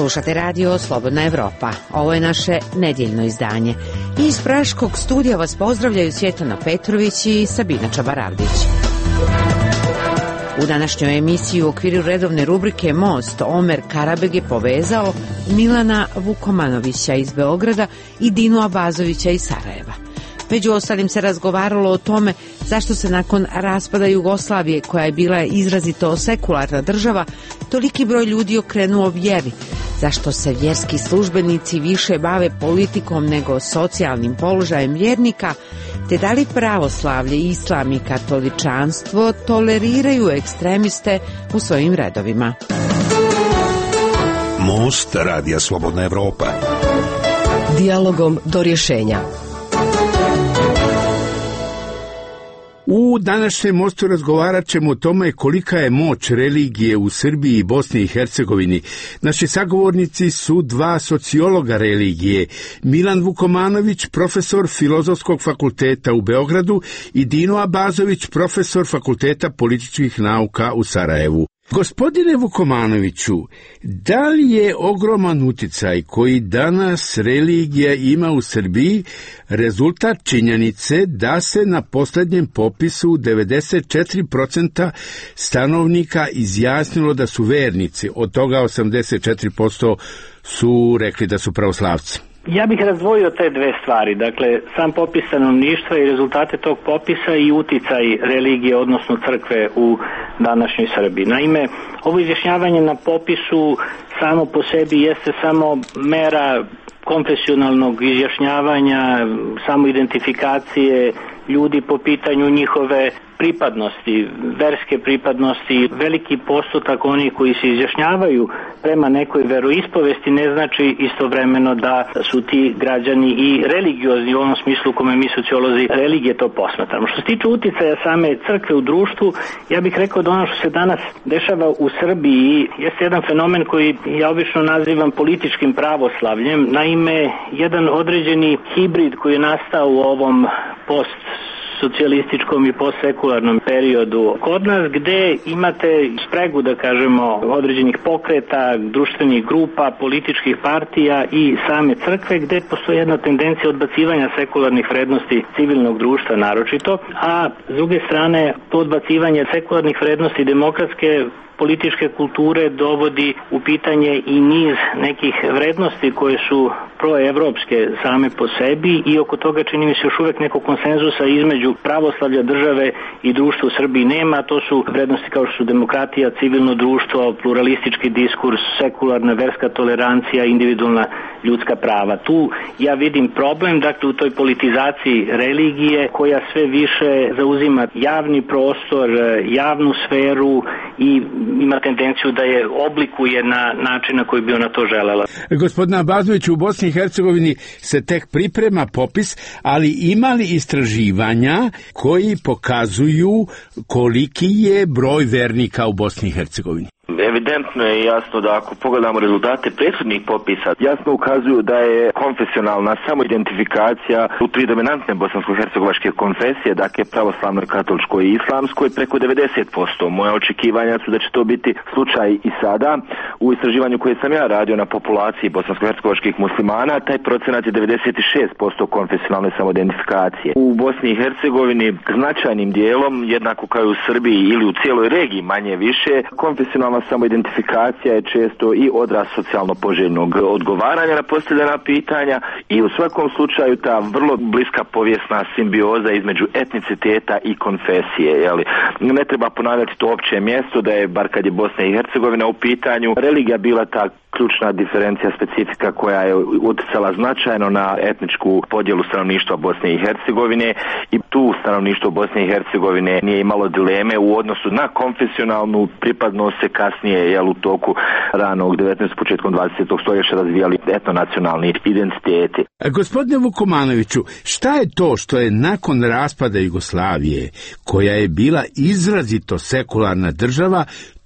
Slušate radio Slobodna Evropa. Ovo je naše nedjeljno izdanje. Iz Praškog studija vas pozdravljaju Svjetlana Petrović i Sabina Čabaravdić. U današnjoj emisiji u okviru redovne rubrike Most Omer Karabeg je povezao Milana Vukomanovića iz Beograda i Dinu Abazovića iz Sarajeva. Među ostalim se razgovaralo o tome zašto se nakon raspada Jugoslavije, koja je bila izrazito sekularna država, toliki broj ljudi okrenuo vjeri, zašto se vjerski službenici više bave politikom nego socijalnim položajem vjernika, te da li pravoslavlje, islam i katoličanstvo toleriraju ekstremiste u svojim redovima. Most radija Slobodna Evropa. Dijalogom do rješenja. U današnjem mostu razgovarat ćemo o tome kolika je moć religije u Srbiji i Bosni i Hercegovini. Naši sagovornici su dva sociologa religije, Milan Vukomanović, profesor Filozofskog fakulteta u Beogradu, i Dino Abazović, profesor Fakulteta političkih nauka u Sarajevu. Gospodine Vukomanoviću, da li je ogroman uticaj koji danas religija ima u Srbiji rezultat činjenice da se na posljednjem popisu 94% stanovnika izjasnilo da su vernici, od toga 84% su rekli da su pravoslavci? Ja bih razdvojio te dve stvari, dakle sam popis stanovništva i rezultate tog popisa i uticaj religije, odnosno crkve u današnjoj Srbiji. Naime, ovo izjašnjavanje na popisu samo po sebi jeste samo mera konfesionalnog izjašnjavanja, samoidentifikacije ljudi po pitanju njihove pripadnosti, verske pripadnosti. Veliki postotak onih koji se izjašnjavaju prema nekoj veroispovesti ne znači istovremeno da su ti građani i religiozni u onom smislu kome mi sociolozi religije to posmatramo. Što se tiče uticaja same crkve u društvu, ja bih rekao da ono što se danas dešava u Srbiji jeste jedan fenomen koji ja obično nazivam političkim pravoslavljem. Naime, jedan određeni hibrid koji je nastao u ovom socijalističkom i postsekularnom periodu kod nas, gde imate spregu, da kažemo, određenih pokreta, društvenih grupa, političkih partija i same crkve, gde postoji jedna tendencija odbacivanja sekularnih vrednosti civilnog društva naročito, a s druge strane to odbacivanje sekularnih vrednosti demokratske političke kulture dovodi u pitanje i niz nekih vrednosti koje su proevropske same po sebi i oko toga čini mi se još uvek nekog konsenzusa između pravoslavlja, države i društva u Srbiji nema. To su vrednosti kao što su demokratija, civilno društvo, pluralistički diskurs, sekularna verska tolerancija, individualna ljudska prava. Tu ja vidim problem, dakle u toj politizaciji religije koja sve više zauzima javni prostor, javnu sferu i ima tendenciju da je oblikuje na način na koji bi ona to želela. Gospodina Abazoviću, u Bosni i Hercegovini se tek priprema popis, ali ima li istraživanja koji pokazuju koliki je broj vernika u Bosni i Hercegovini? Evidentno je jasno da ako pogledamo rezultate prethodnih popisa, jasno ukazuju da je konfesionalna samoidentifikacija u tri dominantne bosansko-hercegovačke konfesije, dakle pravoslavnoj, katoličkoj i islamskoj, preko 90%. Moja očekivanja su da će to biti slučaj i sada. U istraživanju koje sam ja radio na populaciji bosansko-hercegovačkih muslimana, taj procenat je 96% konfesionalne samoidentifikacije. U Bosni i Hercegovini značajnim dijelom, jednako kao i u Srbiji ili u cijeloj regiji manje više, konfesionalna samoidentifikacija je često i odraz socijalno poželjnog odgovaranja na postavljena pitanja i u svakom slučaju ta vrlo bliska povijesna simbioza između etniciteta i konfesije. Jeli? Ne treba ponavljati to opće mjesto da je, bar kad je Bosna i Hercegovina u pitanju, religija bila ta ključna diferencija, specifika koja je utjecala značajno na etničku podjelu stanovništva Bosne i Hercegovine i tu stanovništvo Bosne i Hercegovine nije imalo dileme u odnosu na konfesionalnu pripadnost se kasnije u toku ranog 19. početkom 20. stoljeća razvijali etnonacionalni identiteti. Gospodine Vukomanoviću, šta je to što je nakon raspada Jugoslavije, koja je bila izrazito sekularna država,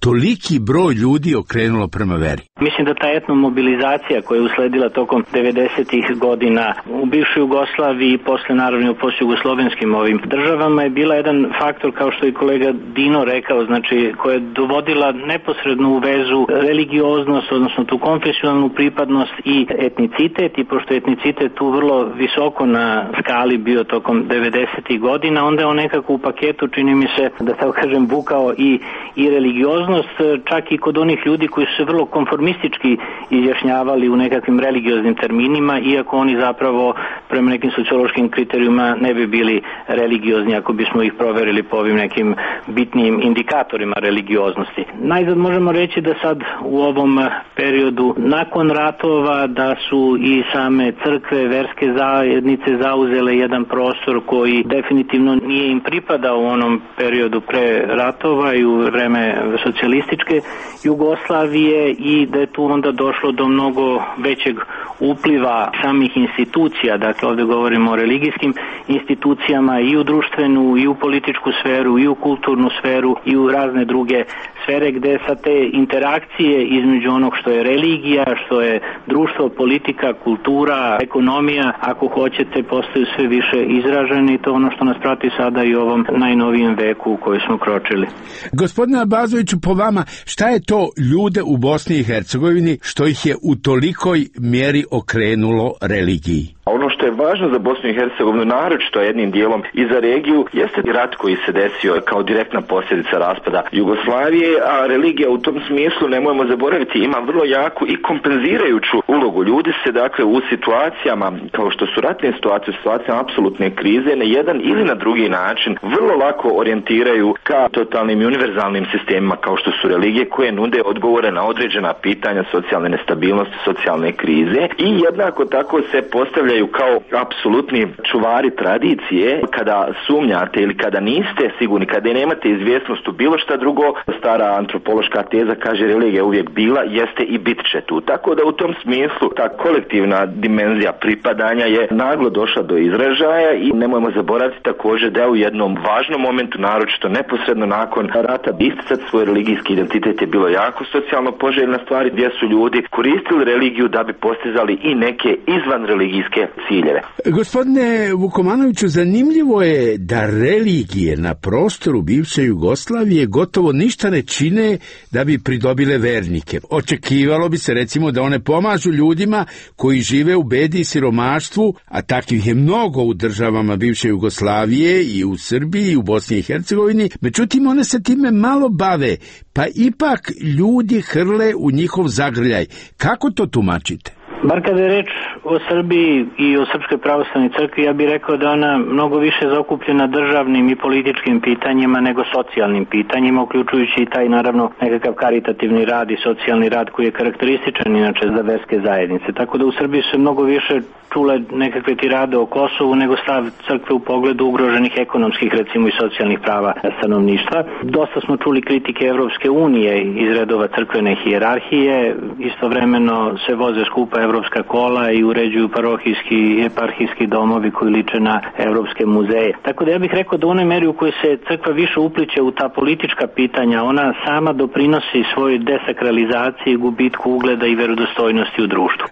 toliki broj ljudi okrenulo prema veri? Mislim da ta etnomobilizacija koja je usledila tokom 90-ih godina u bivšoj Jugoslaviji i posle naravno u postjugoslovenskim ovim državama je bila jedan faktor, kao što je kolega Dino rekao, znači koja je dovodila neposrednu u vezu religioznost, odnosno tu konfesionalnu pripadnost i etnicitet, i pošto je etnicitet tu vrlo visoko na skali bio tokom 90-ih godina, onda je on nekako u paketu, čini mi se, da tako kažem, bukao i religioznost, čak i kod onih ljudi koji su se vrlo konformistički izjašnjavali u nekakvim religioznim terminima, iako oni zapravo prema nekim sociološkim kriterijima ne bi bili religiozni ako bismo ih proverili po ovim nekim bitnim indikatorima religioznosti. Najzad možemo reći da sad u ovom periodu nakon ratova da su i same crkve, verske zajednice zauzele jedan prostor koji definitivno nije im pripadao u onom periodu pre ratova i u vreme socijalističke Jugoslavije, i da je tu onda došlo do mnogo većeg upliva samih institucija, dakle ovdje govorimo o religijskim institucijama i u društvenu i u političku sferu i u kulturnu sferu i u razne druge sfere, gde sa te interakcije između onog što je religija, što je društvo, politika, kultura, ekonomija, ako hoćete, postaju sve više izraženi, i to ono što nas prati sada i u ovom najnovijem veku u koji smo kročili. Gospodine Abazoviću, po vama, šta je to ljude u Bosni i Hercegovini što ih je u tolikoj mjeri okrenulo religiji? Ono što je važno za Bosnu i Hercegovinu, naročito jednim dijelom i za regiju, jeste rat koji se desio kao direktna posljedica raspada Jugoslavije, a religija u tom smislu, nemojmo zaboraviti, ima vrlo jaku i kompenzirajuću ulogu. Ljudi se dakle u situacijama kao što su ratne situacije, u situacijama apsolutne krize, na jedan ili na drugi način vrlo lako orijentiraju ka totalnim i univerzalnim sistemima kao što su religije, koje nude odgovore na određena pitanja socijalne nestabilnosti, socijalne krize, i jednako tako se postavljaju kao apsolutni čuvari tradicije. Kada sumnjate ili kada niste sigurni, kada nemate izvjesnost u bilo šta drugo, stara antropološka teza kaže religija je uvijek bila, jeste i bit će tu. Tako da u tom smislu ta kolektivna dimenzija pripadanja je naglo došla do izražaja, i nemojmo zaboraviti također da u jednom važnom momentu, naročito neposredno nakon rata, isticati svoj religijski identitet je bilo jako socijalno poželjna stvar, gdje su ljudi koristili religiju da bi postizali i neke izvan religijske ciljeve. Gospodine Vukomanoviću, zanimljivo je da religije na prostoru bivše Jugoslavije gotovo ništa ne čine da bi pridobile vernike. Očekivalo bi se recimo da one pomažu ljudima koji žive u bedi i siromaštvu, a takvih je mnogo u državama bivše Jugoslavije i u Srbiji i u Bosni i Hercegovini, međutim one se time malo bave, pa ipak ljudi hrle u njihov zagrljaj. Kako to tumačite? Bar kada je reč o Srbiji i o Srpskoj pravoslavnoj crkvi, ja bih rekao da ona mnogo više zaokupljena državnim i političkim pitanjima nego socijalnim pitanjima, uključujući i taj naravno nekakav karitativni rad i socijalni rad koji je karakterističan inače za verske zajednice. Tako da u Srbiji se mnogo više čule nekakve tirade o Kosovu nego stav crkve u pogledu ugroženih ekonomskih, recimo, i socijalnih prava stanovništva. Dosta smo čuli kritike Evropske unije iz redova crkvene hijerarhije, istovremeno se voze skupa evropska kola i uređuju parohijski i eparhijski domovi koji liče na evropske muzeje. Tako da ja bih rekao da u onoj meri u kojoj se crkva više upliče u ta politička pitanja, ona sama doprinosi svojoj desakralizaciji, gubitku ugleda i verodostojnosti u društvu.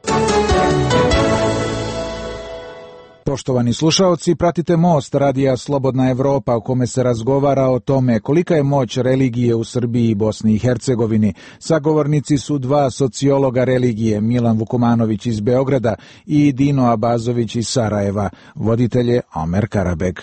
Poštovani slušaoci, pratite Most radija Slobodna Evropa, u kome se razgovara o tome kolika je moć religije u Srbiji i Bosni i Hercegovini. Sagovornici su dva sociologa religije, Milan Vukomanović iz Beograda i Dino Abazović iz Sarajeva. Voditelj je Omer Karabeg.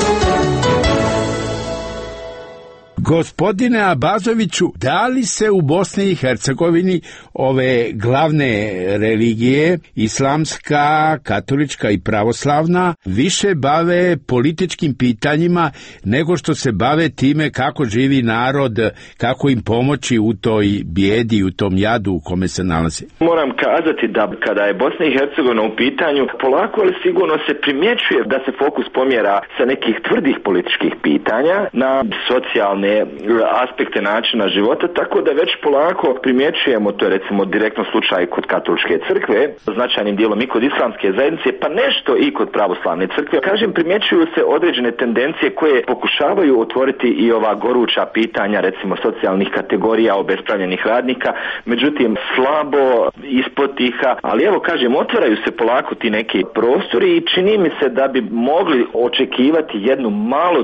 Gospodine Abazoviću, da li se u Bosni i Hercegovini ove glavne religije, islamska, katolička i pravoslavna, više bave političkim pitanjima nego što se bave time kako živi narod, kako im pomoći u toj bijedi, u tom jadu u kome se nalazi? Moram kazati da kada je Bosna i Hercegovina u pitanju, polako ali sigurno se primjećuje da se fokus pomjera sa nekih tvrdih političkih pitanja na socijalne socijalne aspekte načina života, tako da već polako primjećujemo, to je recimo direktno slučaj kod katoličke crkve, značajnim dijelom i kod islamske zajednice, pa nešto i kod pravoslavne crkve. Kažem, primjećuju se određene tendencije koje pokušavaju otvoriti i ova goruća pitanja, recimo socijalnih kategorija obespravljenih radnika, međutim slabo, ispotiha, ali evo kažem, otvaraju se polako ti neki prostori i čini mi se da bi mogli očekivati jednu malo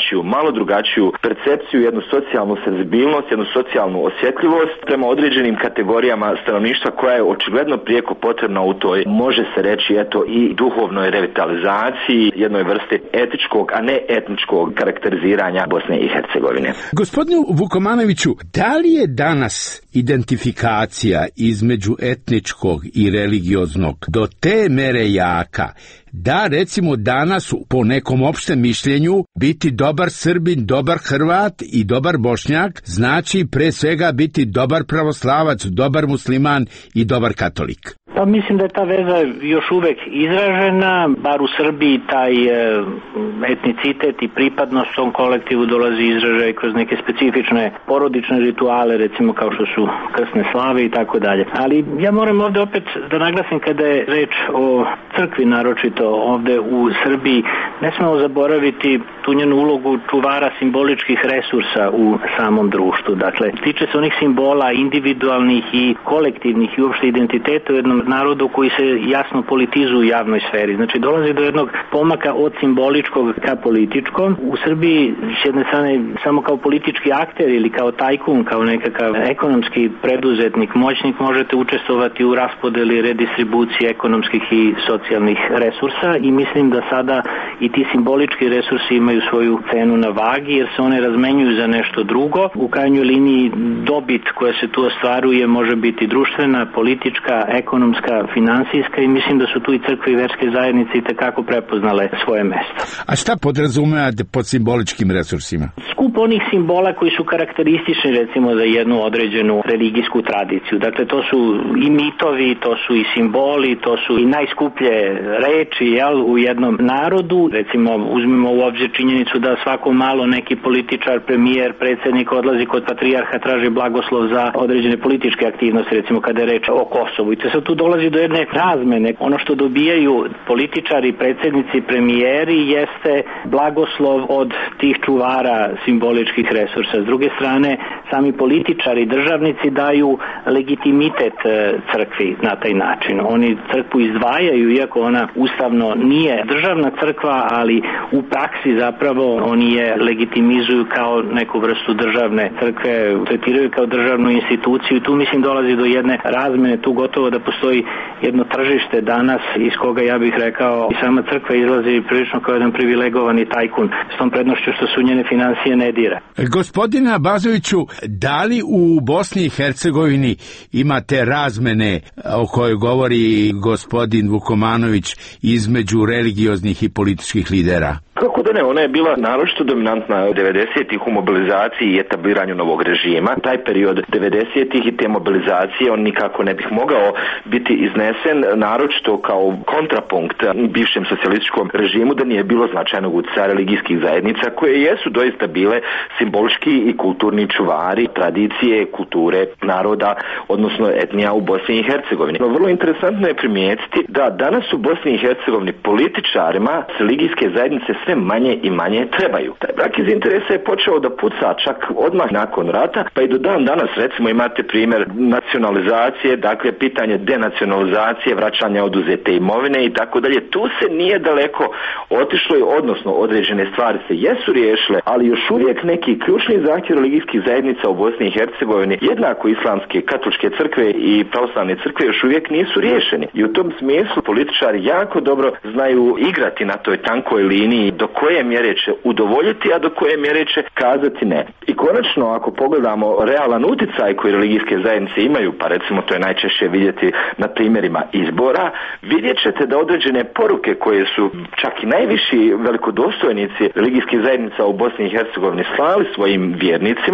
drugačiju percepciju, jednu socijalnu senzibilnost, jednu socijalnu osjetljivost prema određenim kategorijama stanovništva koja je očigledno prijeko potrebna u toj, može se reći, eto, i duhovnoj revitalizaciji, jednoj vrsti etičkog, a ne etničkog karakteriziranja Bosne i Hercegovine. Gospodinu Vukomanoviću, da li je danas identifikacija između etničkog i religioznog do te mere jaka da recimo danas po nekom opštem mišljenju biti dobar Srbin, dobar Hrvat i dobar Bošnjak znači pre svega biti dobar pravoslavac, dobar musliman i dobar katolik? Pa mislim da je ta veza još uvek izražena, bar u Srbiji taj etnicitet i pripadnost tom kolektivu dolazi izražaj kroz neke specifične porodične rituale, recimo kao što su krsne slave i tako dalje. Ali ja moram ovde opet da naglasim kada je reč o crkvi, naročito ovde u Srbiji, ne smemo zaboraviti tu njenu ulogu čuvara simboličkih resursa u samom društvu. Dakle, tiče se onih simbola individualnih i kolektivnih i uopšte identiteta u jednom narodu koji se jasno politizuju u javnoj sferi. Znači, dolazi do jednog pomaka od simboličkog ka političkom. U Srbiji, s jedne strane, samo kao politički akter ili kao tajkun, kao nekakav ekonomski preduzetnik, moćnik, možete učestvovati u raspodeli, redistribuciji ekonomskih i socijalnih resursa i mislim da sada i ti simbolički resursi imaju svoju cenu na vagi jer se one razmenjuju za nešto drugo. U krajnjoj liniji dobit koja se tu ostvaruje može biti društvena, politička, ekonomska, finansijska i mislim da su tu i crkve i verske zajednice i tekako prepoznale svoje mesto. A šta podrazumevate pod simboličkim resursima? Skup onih simbola koji su karakteristični recimo za jednu određenu religijsku tradiciju. Dakle, to su i mitovi, to su i simboli, to su i najskuplje reči u jednom narodu. Recimo, uzmimo u obzir činjenicu da svako malo neki političar, premijer, predsjednik odlazi kod patrijarha, traži blagoslov za određene političke aktivnosti, recimo kada je reč o Kosovu. I to sad tu dolazi do jedne razmene. Ono što dobijaju političari, predsjednici, premijeri jeste blagoslov od tih čuvara simboličkih resursa. S druge strane, sami političari, državnici daju legitimitet crkvi na taj način. Oni crkvu izdvajaju, iako ona ustavno nije državna crkva, ali u praksi zapravo oni je legitimizuju kao neku vrstu državne crkve, tretiraju kao državnu instituciju i tu mislim dolazi do jedne razmene, tu gotovo da postoji jedno tržište danas iz koga ja bih rekao i sama crkva izlazi prilično kao jedan privilegovani tajkun s tom prednošću što su njene financije ne dira. Gospodine Abazoviću, da li u Bosni i Hercegovini imate razmene o kojoj govori gospodin Vukomanović između religioznih i političkih lidera? Kako da ne, ona je bila naročito dominantna 90-ih u mobilizaciji i etabliranju novog režima. Taj period 90-ih i te mobilizacije on nikako ne bih mogao biti iznesen naročito kao kontrapunkt bivšem socijalističkom režimu da nije bilo značajnog utjecaja religijskih zajednica koje jesu doista bile simbolički i kulturni čuvari tradicije, kulture naroda, odnosno etnija u Bosni i Hercegovini. No vrlo interesantno je primijetiti da danas u Bosni i Hercegovini političarima religijske zajednice sve manje i manje trebaju. Taj brak iz interesa je počeo da puca čak odmah nakon rata, pa i do dan danas recimo imate primjer nacionalizacije, dakle pitanje denacionalizacije, vraćanja oduzete imovine i tako dalje. Tu se nije daleko otišlo, odnosno određene stvari se jesu riješile, ali još uvijek neki ključni zahtjev religijskih zajednica u Bosni i Hercegovini, jednako islamske, katoličke crkve i pravoslavne crkve još uvijek nisu riješeni. I u tom smislu političari jako dobro znaju igrati na toj tankoj liniji do koje mjere će udovoljiti, a do koje mjere će kazati ne. I konačno, ako pogledamo realan utjecaj koji religijske zajednice imaju, pa recimo to je najčešće vidjeti na primjerima izbora, vidjet ćete da određene poruke koje su čak i najviši velikodostojnici religijskih zajednica u Bosni i Hercegovini slali svojim vjernicima,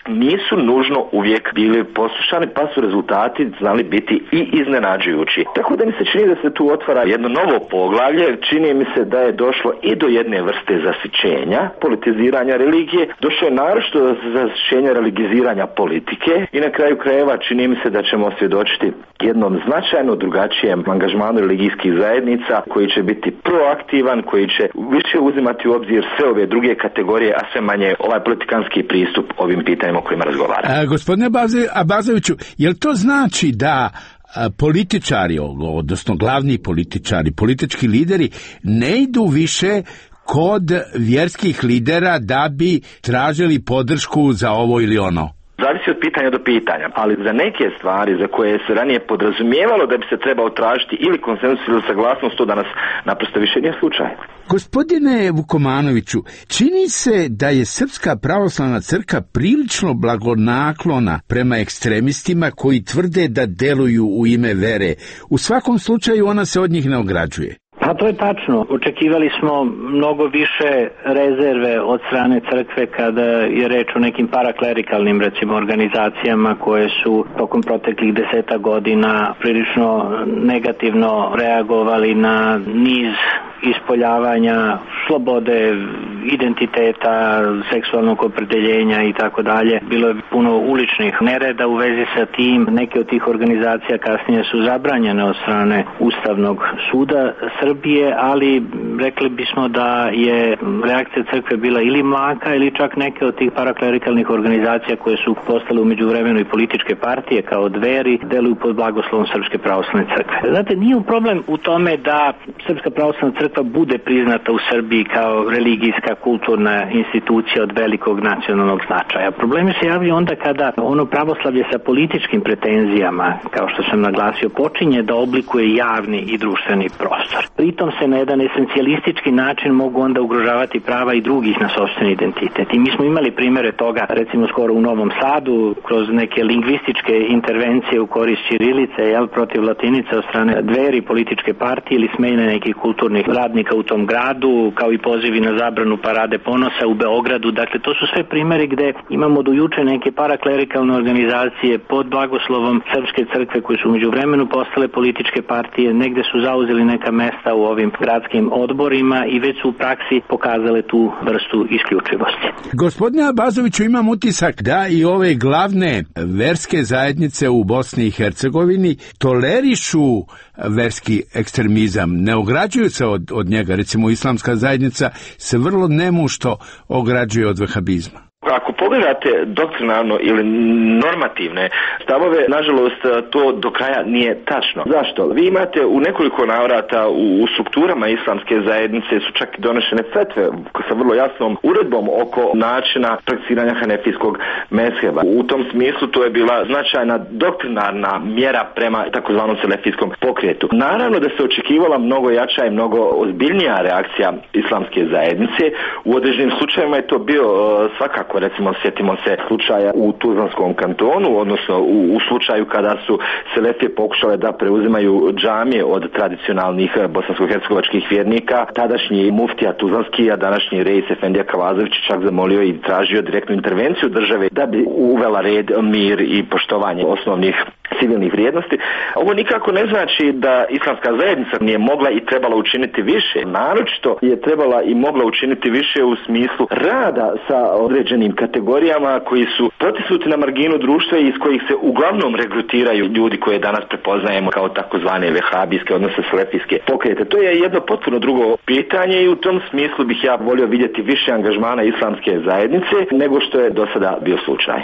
nisu nužno uvijek bili poslušani, pa su rezultati znali biti i iznenađujući. Tako da mi se čini da se tu otvara jedno novo poglavlje, čini mi se da je došlo i do jedne vrste zasićenja, politiziranja religije, došlo je naročito do zasićenja religiziranja politike i na kraju krajeva čini mi se da ćemo svjedočiti jednom značajno drugačijem angažmanu religijskih zajednica koji će biti proaktivan, koji će više uzimati u obzir sve ove druge kategorije, a sve manje ovaj politikanski pristup ovim pitanjima o kojima razgovara. Gospodine Abazoviću, jel to znači da političari, odnosno glavni političari, politički lideri ne idu više kod vjerskih lidera da bi tražili podršku za ovo ili ono? Zavisi od pitanja do pitanja, ali za neke stvari za koje se ranije podrazumijevalo da bi se trebao tražiti ili konsenzus ili saglasnost, to danas naprosto više nije slučaj. Gospodine Vukomanoviću, čini se da je Srpska pravoslavna crkva prilično blagonaklona prema ekstremistima koji tvrde da deluju u ime vere. U svakom slučaju ona se od njih ne ograđuje. Pa to je tačno. Očekivali smo mnogo više rezerve od strane crkve kada je reč o nekim paraklerikalnim, recimo, organizacijama koje su tokom proteklih 10 godina prilično negativno reagovali na niz ispoljavanja slobode, identiteta, seksualnog opredeljenja i tako dalje. Bilo je puno uličnih nereda u vezi sa tim. Neke od tih organizacija kasnije su zabranjene od strane Ustavnog suda Srbije, ali rekli bismo da je reakcija crkve bila ili mlaka ili čak neke od tih paraklerikalnih organizacija koje su postale u međuvremenu i političke partije kao Dveri deluju pod blagoslovom Srpske pravoslavne crkve. Znate, nije problem u tome da Srpska pravoslavna crkva bude priznata u Srbiji kao religijska, kulturna institucija od velikog nacionalnog značaja. Problemi se javljaju onda kada ono pravoslavlje sa političkim pretenzijama, kao što sam naglasio, počinje da oblikuje javni i društveni prostor. Pritom se na jedan esencijalistički način mogu onda ugrožavati prava i drugih na sopstveni identitet. I mi smo imali primjere toga, recimo skoro u Novom Sadu, kroz neke lingvističke intervencije u korist ćirilice, protiv latinice od strane Dveri, političke partije ili smene nekih kulturnih radnika u tom gradu, kao i pozivi na zabranu parade ponosa u Beogradu. Dakle, to su sve primjeri gde imamo do juče neke paraklerikalne organizacije pod blagoslovom Srpske crkve koje su umeđu vremenu postale političke partije, negde su zauzeli neka mesta u ovim gradskim odborima i već su u praksi pokazale tu vrstu isključivosti. Gospodine Abazoviću, imam utisak da i ove glavne verske zajednice u Bosni i Hercegovini tolerišu verski ekstremizam, ne ograđuju se od njega. Recimo, islamska zajednica se vrlo nemušto ograđuje od vehabizma. Ako pogledate doktrinarno ili normativne stavove, nažalost to do kraja nije tačno. Zašto? Vi imate u nekoliko navrata u strukturama islamske zajednice su čak donešene fetve sa vrlo jasnom uredbom oko načina prakticiranja hanefijskog mezheba. U tom smislu to je bila značajna doktrinarna mjera prema takozvanom selefijskom pokretu. Naravno da se očekivala mnogo jača i mnogo ozbiljnija reakcija islamske zajednice. U određenim slučajevima je to bio svakako, recimo sjetimo se slučaja u Tuzlanskom kantonu, odnosno u slučaju kada su selefije pokušale da preuzimaju džamije od tradicionalnih bosansko-hercegovačkih vjernika. Tadašnji muftija Tuzlanski, a današnji reis Efendija Kavazović čak zamolio i tražio direktnu intervenciju države da bi uvela red, mir i poštovanje osnovnih civilnih vrijednosti. Ovo nikako ne znači da islamska zajednica nije mogla i trebala učiniti više. Naročito je trebala i mogla učiniti više u smislu rada sa određenim kategorijama koji su potisnuti na marginu društva i iz kojih se uglavnom regrutiraju ljudi koje danas prepoznajemo kao takozvane vehabijske, odnosno selefijske pokrete. To je jedno potpuno drugo pitanje i u tom smislu bih ja volio vidjeti više angažmana islamske zajednice nego što je do sada bio slučaj.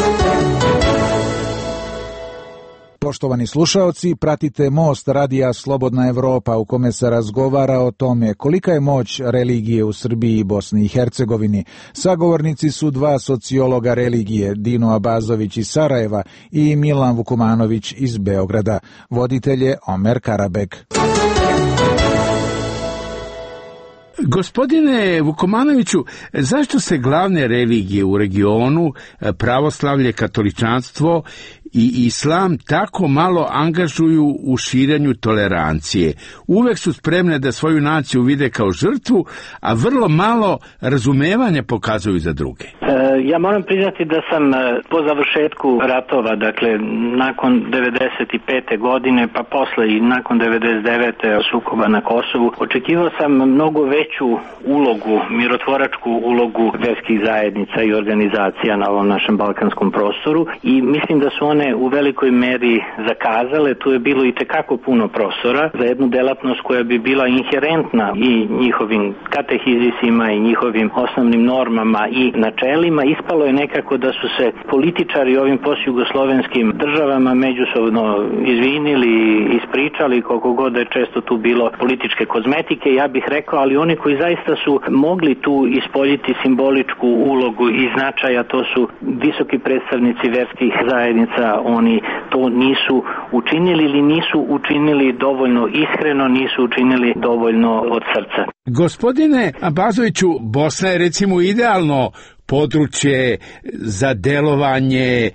Poštovani slušaoci, pratite Most radija Slobodna Evropa u kome se razgovara o tome kolika je moć religije u Srbiji i Bosni i Hercegovini. Sagovornici su dva sociologa religije, Dino Abazović iz Sarajeva i Milan Vukomanović iz Beograda. Voditelj je Omer Karabek. Gospodine Vukomanoviću, zašto se glavne religije u regionu, pravoslavlje, katoličanstvo i islam, tako malo angažuju u širenju tolerancije? Uvek su spremne da svoju naciju vide kao žrtvu, a vrlo malo razumevanja pokazuju za druge. Ja moram priznati da sam po završetku ratova, dakle nakon 95. godine pa posle i nakon 99. sukoba na Kosovu, očekivao sam mnogo veću ulogu, mirotvoračku ulogu verskih zajednica i organizacija na ovom našem balkanskom prostoru i mislim da su one u velikoj meri zakazale. Tu je bilo i tekako puno prostora za jednu delatnost koja bi bila inherentna i njihovim katehizisima i njihovim osnovnim normama i načelima. Ispalo je nekako da su se političari ovim postjugoslovenskim državama međusobno izvinili, ispričali, koliko god je često tu bilo političke kozmetike, ja bih rekao, ali oni koji zaista su mogli tu ispoljiti simboličku ulogu i značaja, to su visoki predstavnici verskih zajednica. Oni to nisu učinili ili nisu učinili dovoljno iskreno, nisu učinili dovoljno od srca. Gospodine Abazoviću, Bosna je recimo idealno područje za delovanje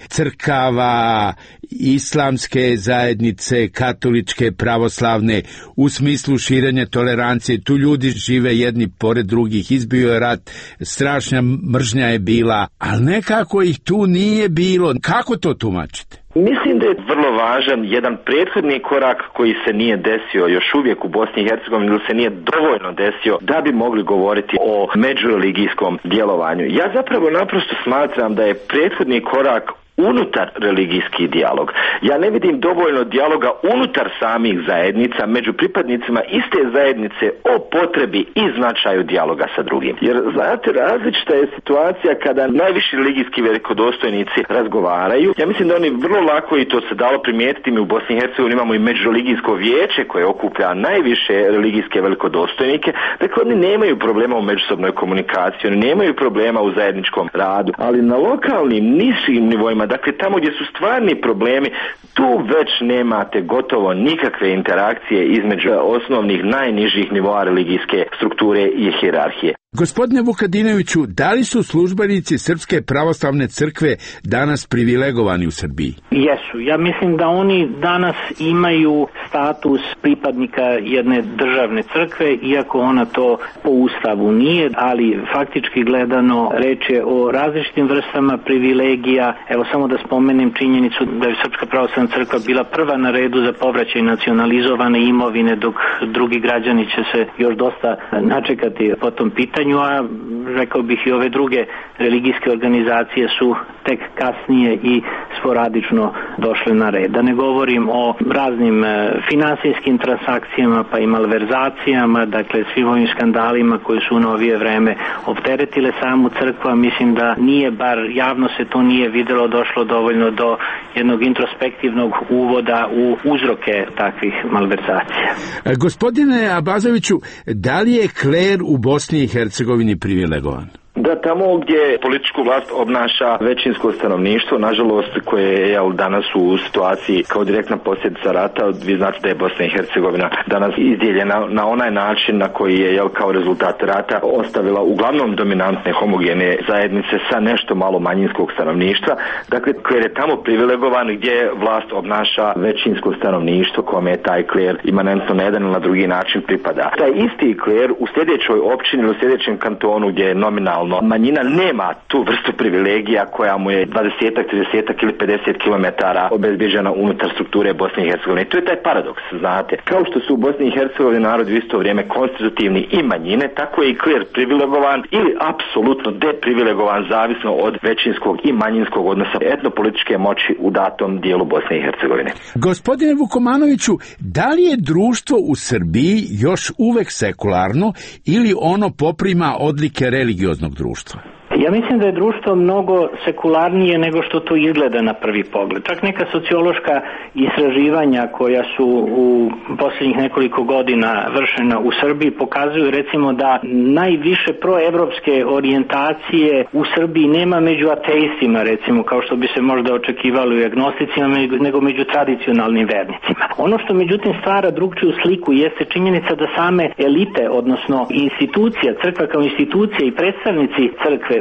crkava, islamske zajednice, katoličke, pravoslavne, u smislu širenja tolerancije. Tu ljudi žive jedni pored drugih, izbio je rat, strašna mržnja je bila, ali nekako ih tu nije bilo. Kako to tumačite? Mislim da je vrlo važan jedan prethodni korak koji se nije desio još uvijek u Bosni i Hercegovini ili se nije dovoljno desio da bi mogli govoriti o međureligijskom djelovanju. Ja zapravo naprosto smatram da je prethodni korak unutar religijski dijalog. Ja ne vidim dovoljno dijaloga unutar samih zajednica među pripadnicima iste zajednice o potrebi i značaju dijaloga sa drugim. Jer znate, različita je situacija kada najviši religijski velikodostojnici razgovaraju. Ja mislim da oni vrlo lako, i to se dalo primijetiti, mi u Bosni i Hercegovini imamo i međureligijsko vijeće koje okuplja najviše religijske velikodostojnike. Dakle, oni nemaju problema u međusobnoj komunikaciji, oni nemaju problema u zajedničkom radu, ali na lokalnim, nižim nivoima, dakle tamo gdje su stvarni problemi, tu već nemate gotovo nikakve interakcije između osnovnih najnižih nivoa religijske strukture i hijerarhije. Gospodine Vukadinoviću, da li su službenici Srpske pravoslavne crkve danas privilegovani u Srbiji? Jesu. Ja mislim da oni danas imaju status pripadnika jedne državne crkve, iako ona to po Ustavu nije, ali faktički gledano reč je o različitim vrstama privilegija. Evo samo da spomenem činjenicu da je Srpska pravoslavna crkva bila prva na redu za povraćaj nacionalizovane imovine, dok drugi građani će se još dosta načekati po tom pitanju, a rekao bih i ove druge religijske organizacije su tek kasnije i sporadično došle na red. Da ne govorim o raznim finansijskim transakcijama pa i malverzacijama, dakle svim ovim skandalima koji su u novije vreme opteretile samu crkvu. Mislim da nije, bar javno se to nije videlo, došlo dovoljno do jednog introspektivnog uvoda u uzroke takvih malverzacija. Gospodine Abazoviću, da li je kler u Bosni i Hercegovini privilegovan? Da, tamo gdje političku vlast obnaša većinsko stanovništvo, nažalost, koje je danas u situaciji kao direktna posljedica rata, vi znate da je Bosna i Hercegovina danas izdijeljena na onaj način na koji je kao rezultat rata ostavila uglavnom dominantne homogene zajednice sa nešto malo manjinskog stanovništva. Dakle, kler je tamo privilegovan gdje vlast obnaša većinsko stanovništvo kome je taj kler imanentno na jedan ili na drugi način pripada. Taj isti kler u sljedećoj općini ili u sljedećem kantonu gdje je nominalno manjina nema tu vrstu privilegija koja mu je 20, 30 ili 50 km obezbjeđena unutar strukture Bosne i Hercegovine. I to je taj paradoks, znate. Kao što su u Bosni i Hercegovini narod u isto vrijeme konstitutivni i manjine, tako je i kler privilegovan ili apsolutno deprivilegovan zavisno od većinskog i manjinskog odnosa etnopolitičke moći u datom dijelu Bosne i Hercegovine. Gospodine Vukomanoviću, da li je društvo u Srbiji još uvek sekularno ili ono poprima odlike religioznog društva? Ja mislim da je društvo mnogo sekularnije nego što to izgleda na prvi pogled. Čak neka sociološka istraživanja koja su u posljednjih nekoliko godina vršena u Srbiji pokazuju recimo da najviše proevropske orijentacije u Srbiji nema među ateistima, recimo, kao što bi se možda očekivalo i agnosticima, nego među tradicionalnim vernicima. Ono što međutim stvara drugčiju sliku jeste činjenica da same elite, odnosno institucija, crkva kao institucija i predstavnici crkve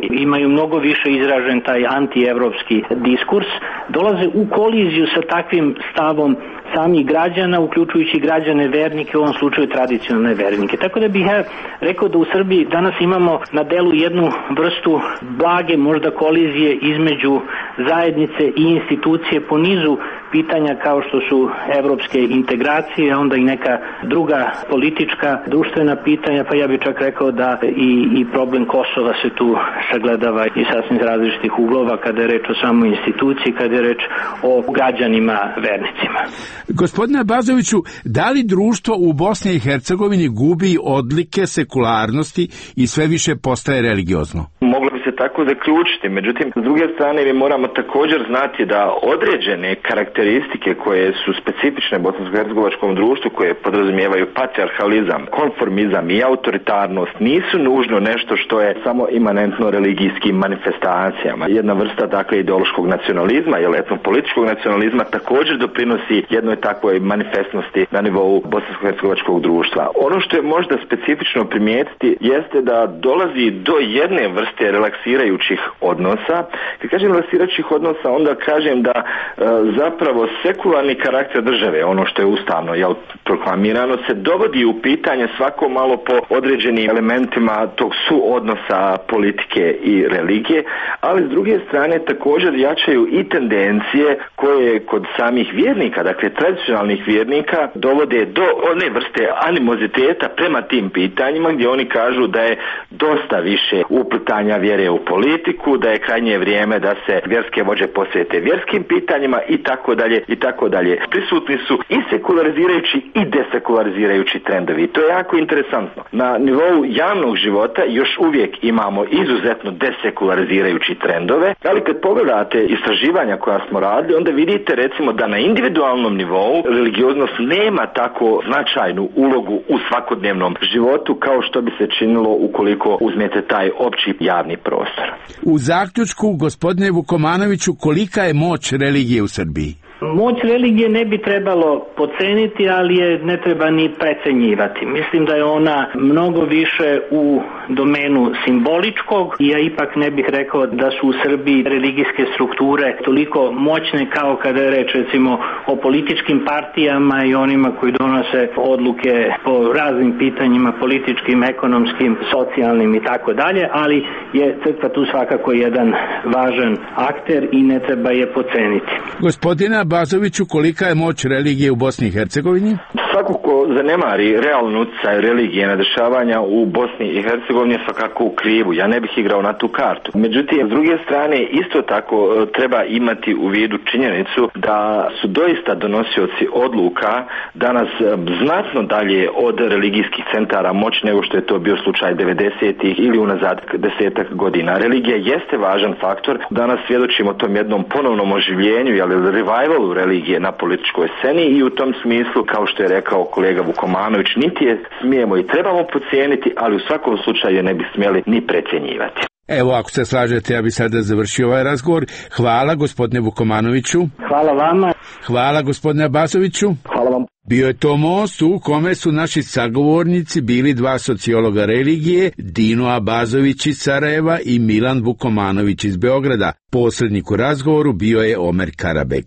imaju mnogo više izražen taj antievropski diskurs, dolaze u koliziju sa takvim stavom samih građana, uključujući građane vernike, u ovom slučaju tradicionalne vernike. Tako da bih ja rekao da u Srbiji danas imamo na delu jednu vrstu blage možda kolizije između zajednice i institucije po nizu pitanja kao što su evropske integracije, onda i neka druga politička, društvena pitanja, pa ja bih čak rekao da i problem Kosova se tu sagledava i sasvim različitih uglova kada je reč o samoj instituciji, kada je reč o građanima vernicima. Gospodine Abazoviću, da li društvo u Bosni i Hercegovini gubi odlike sekularnosti i sve više postaje religiozno? Moglo bi se tako zaključiti, međutim, s druge strane mi moramo također znati da određene karakteristike koje su specifične bosansko-hercegovačkom društvu, koje podrazumijevaju patrijarhalizam, konformizam i autoritarnost, nisu nužno nešto što je samo imanentno religijskim manifestacijama. Jedna vrsta dakle ideološkog nacionalizma ili etnopolitičkog nacionalizma također doprinosi jednoj takvoj manifestnosti na nivou bosansko-hercegovačkog društva. Ono što je možda specifično primijetiti jeste da dolazi do jedne vrste relaksirajućih odnosa. Kad kažem relaksirajućih odnosa, onda kažem da zapravo sekularni karakter države, ono što je ustavno proklamirano, se dovodi u pitanje svako malo po određenim elementima tog suodnosa politike i religije, ali s druge strane također jačaju i tendencije koje kod samih vjernika, dakle tradicionalnih vjernika, dovode do one vrste animoziteta prema tim pitanjima, gdje oni kažu da je dosta više uplitanja vjere u politiku, da je krajnje vrijeme da se vjerske vođe posvete vjerskim pitanjima i tako dalje i tako dalje. Prisutni su i sekularizirajući i desekularizirajući trendovi. To je jako interesantno. Na nivou javnog života još uvijek imamo izuzetno desekularizirajući trendove, ali kad pogledate istraživanja koja smo radili, onda vidite recimo da na individualnom nivou religioznost nema tako značajnu ulogu u svakodnevnom životu kao što bi se činilo ukoliko uzmete taj opći javni prostor. U zaključku, gospodine Vukomanoviću, kolika je moć religije u Srbiji? Moć religije ne bi trebalo podceniti, ali je ne treba ni precenjivati. Mislim da je ona mnogo više u domenu simboličkog i ja ipak ne bih rekao da su u Srbiji religijske strukture toliko moćne kao kada je reč recimo o političkim partijama i onima koji donose odluke po raznim pitanjima, političkim, ekonomskim, socijalnim i tako dalje, ali je crkva tu svakako jedan važan akter i ne treba je podceniti. Gospodine Abazoviću, kolika je moć religije u Bosni i Hercegovini? Svako ko zanemari realnu utjecaj religije na dešavanja u Bosni i Hercegovini je svakako u krivu. Ja ne bih igrao na tu kartu. Međutim, s druge strane, isto tako treba imati u vidu činjenicu da su doista donosioci odluka danas znatno dalje od religijskih centara moći nego što je to bio slučaj 90-ih ili unazad 10 godina. Religija jeste važan faktor. Danas svjedočimo tom jednom ponovnom oživljenju, revivalu religije na političkoj sceni i u tom smislu, kao što je rekao kolega Vukomanović, niti je smijemo i trebamo podcijeniti, ali u svakom slučaju ne bi smjeli ni precjenjivati. Evo, ako se slažete, ja bi sada završio ovaj razgovor. Hvala gospodine Vukomanoviću. Hvala vama. Hvala gospodine Abazoviću. Hvala vam. Bio je to most u kome su naši sagovornici bili dva sociologa religije, Dino Abazović iz Sarajeva i Milan Vukomanović iz Beograda. Posrednik u razgovoru bio je Omer Karabek.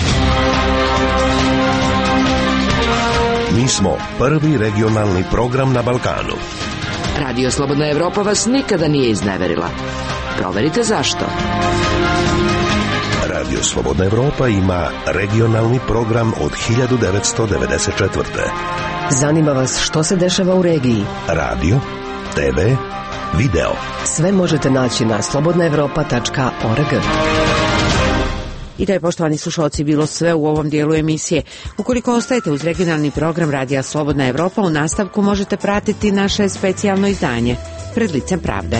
Mi smo prvi regionalni program na Balkanu. Radio Slobodna Evropa vas nikada nije izneverila. Proverite zašto. Radio Slobodna Evropa ima regionalni program od 1994. Zanima vas što se dešava u regiji? Radio, TV, video. Sve možete naći na slobodnaevropa.org. I to je, poštovani slušalci, bilo sve u ovom dijelu emisije. Ukoliko ostajete uz regionalni program Radija Slobodna Evropa, u nastavku možete pratiti naše specijalno izdanje Pred licem pravde.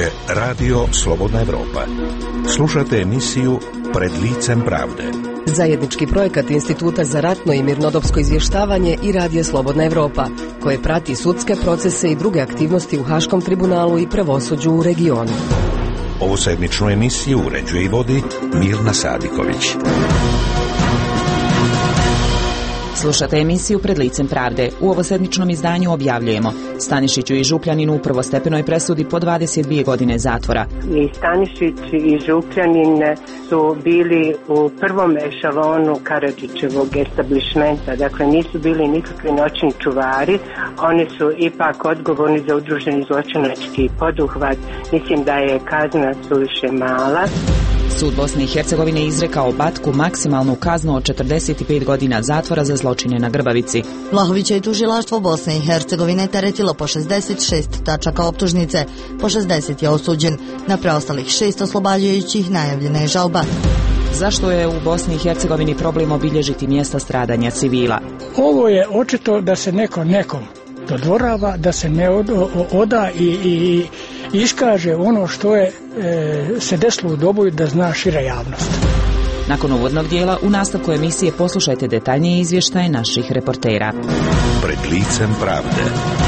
je Radio Slobodna Evropa. Slušate emisiju Pred licem pravde. Zajednički projekat Instituta za ratno i mirnodopsko izvještavanje i Radija Slobodna Evropa, koje prati sudske procese i druge aktivnosti u Haškom tribunalu i pravosuđu u regionu. Ovu sedmičnu emisiju uređuje i vodi Mirna Sadiković. Slušate emisiju Pred licem pravde. U ovosedmičnom izdanju objavljujemo: Stanišiću i Župljaninu u prvostepenoj presudi po 22 godine zatvora. I Stanišić i Župljanin su bili u prvom ešalonu Karadžićevog establišmenta, dakle nisu bili nikakvi noćni čuvari, oni su ipak odgovorni za udruženi zločinački poduhvat. Mislim da je kazna suviše mala. Sud Bosne i Hercegovine izrekao Batku maksimalnu kaznu od 45 godina zatvora za zločine na Grbavici. Vlahovića i tužilaštvo Bosne i Hercegovine teretilo po 66 tačaka optužnice, po 60 je osuđen. Na preostalih 6 oslobađajućih najavljena je žalba. Zašto je u Bosni i Hercegovini problem obilježiti mjesta stradanja civila? Ovo je očito da se neko nekom dodvorava, da se ne oda i iskaže ono što je se desilo u dobu da zna šira javnost. Nakon uvodnog dijela u nastavku emisije poslušajte detaljnije izvještaje naših reportera. Pred licem pravde.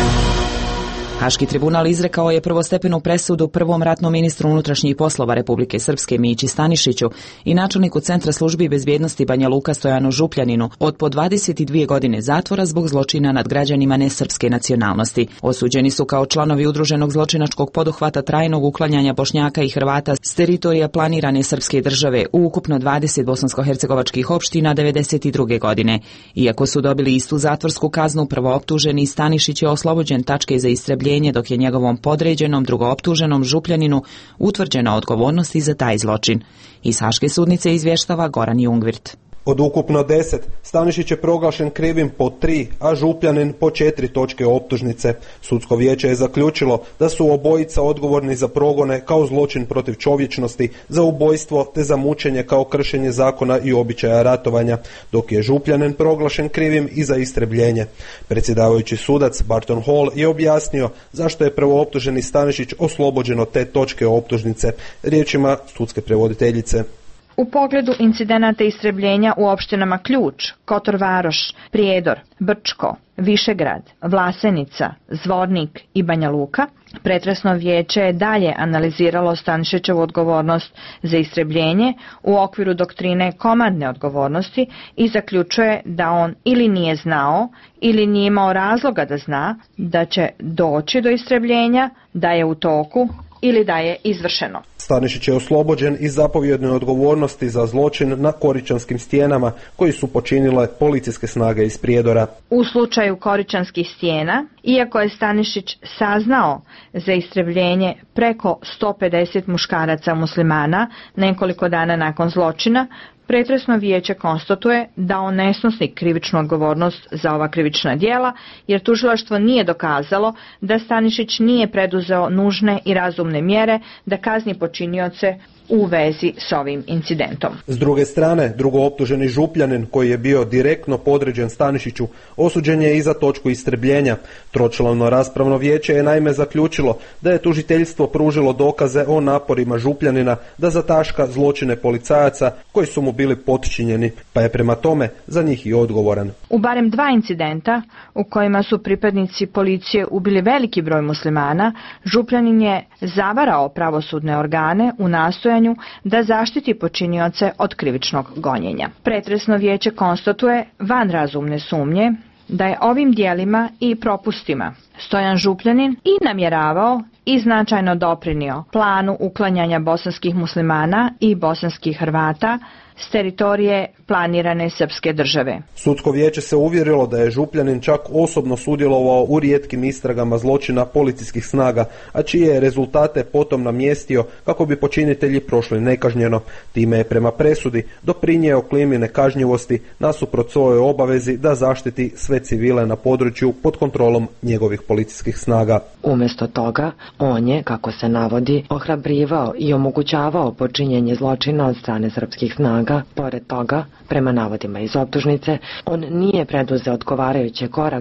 Haški tribunal izrekao je prvostepenu presudu prvom ratnom ministru unutrašnjih poslova Republike Srpske Mići Stanišiću i načelniku Centra službi bezbjednosti Banja Luka Stojanu Župljaninu od po 22 godine zatvora zbog zločina nad građanima nesrpske nacionalnosti. Osuđeni su kao članovi udruženog zločinačkog poduhvata trajnog uklanjanja Bošnjaka i Hrvata s teritorija planirane srpske države u ukupno 20 bosansko-hercegovačkih opština 92. godine. Iako su dobili istu zatvorsku kaznu, prvooptuženi Stanišić je oslobođen tačke za istrebljenje, dok je njegovom podređenom drugooptuženom Župljaninu utvrđena odgovornost i za taj zločin. Iz Haške sudnice izvještava Goran Jungvirt. Od ukupno 10, Stanišić je proglašen krivim po 3, a Župljanin po 4 točke optužnice. Sudsko vijeće je zaključilo da su obojica odgovorni za progone kao zločin protiv čovječnosti, za ubojstvo te za mučenje kao kršenje zakona i običaja ratovanja, dok je Župljanin proglašen krivim i za istrebljenje. Predsjedavajući sudac Barton Hall je objasnio zašto je prvooptuženi Stanišić oslobođen od te točke optužnice. Riječima sudske prevoditeljice. U pogledu incidenata istrebljenja u opštinama Ključ, Kotor Varoš, Prijedor, Brčko, Višegrad, Vlasenica, Zvornik i Banja Luka, pretresno vijeće je dalje analiziralo Stanišićevu odgovornost za istrebljenje u okviru doktrine komandne odgovornosti i zaključuje da on ili nije znao ili nije imao razloga da zna da će doći do istrebljenja, da je u toku ili da je izvršeno. Stanišić je oslobođen iz zapovjedne odgovornosti za zločin na Koričanskim stjenama koji su počinile policijske snage iz Prijedora. U slučaju Koričanskih stijena, iako je Stanišić saznao za istrebljenje preko 150 muškaraca muslimana nekoliko dana nakon zločina, pretresno vijeće konstatuje da on ne snosi krivičnu odgovornost za ova krivična djela, jer tužilaštvo nije dokazalo da Stanišić nije preduzeo nužne i razumne mjere da kazni počinioce u vezi s ovim incidentom. S druge strane, drugooptuženi Župljanin, koji je bio direktno podređen Stanišiću, osuđen je i za točku istrebljenja. Tročlano raspravno vijeće je naime zaključilo da je tužiteljstvo pružilo dokaze o naporima Župljanina da zataška zločine policajaca koji su mu bili potčinjeni, pa je prema tome za njih i odgovoran. U barem 2 incidenta u kojima su pripadnici policije ubili veliki broj muslimana, Župljanin je zavarao pravosudne organe u nastojanju da zaštiti počinioce od krivičnog gonjenja. Pretresno vijeće konstatuje van razumne sumnje da je ovim dijelima i propustima Stojan Župljanin i namjeravao i značajno doprinio planu uklanjanja bosanskih muslimana i bosanskih Hrvata s teritorije planirane srpske države. Sudsko vijeće se uvjerilo da je Župljanin čak osobno sudjelovao u rijetkim istragama zločina policijskih snaga, a čije je rezultate potom namjestio kako bi počinitelji prošli nekažnjeno. Time je prema presudi doprinijeo klimi nekažnjivosti nasuprot svojoj obavezi da zaštiti sve civile na području pod kontrolom njegovih policijskih snaga. Umjesto toga, on je, kako se navodi, ohrabrivao i omogućavao počinjenje zločina od strane srpskih snaga. Pored toga, prema navodima iz optužnice, on nije preduzeo odgovarajuće korake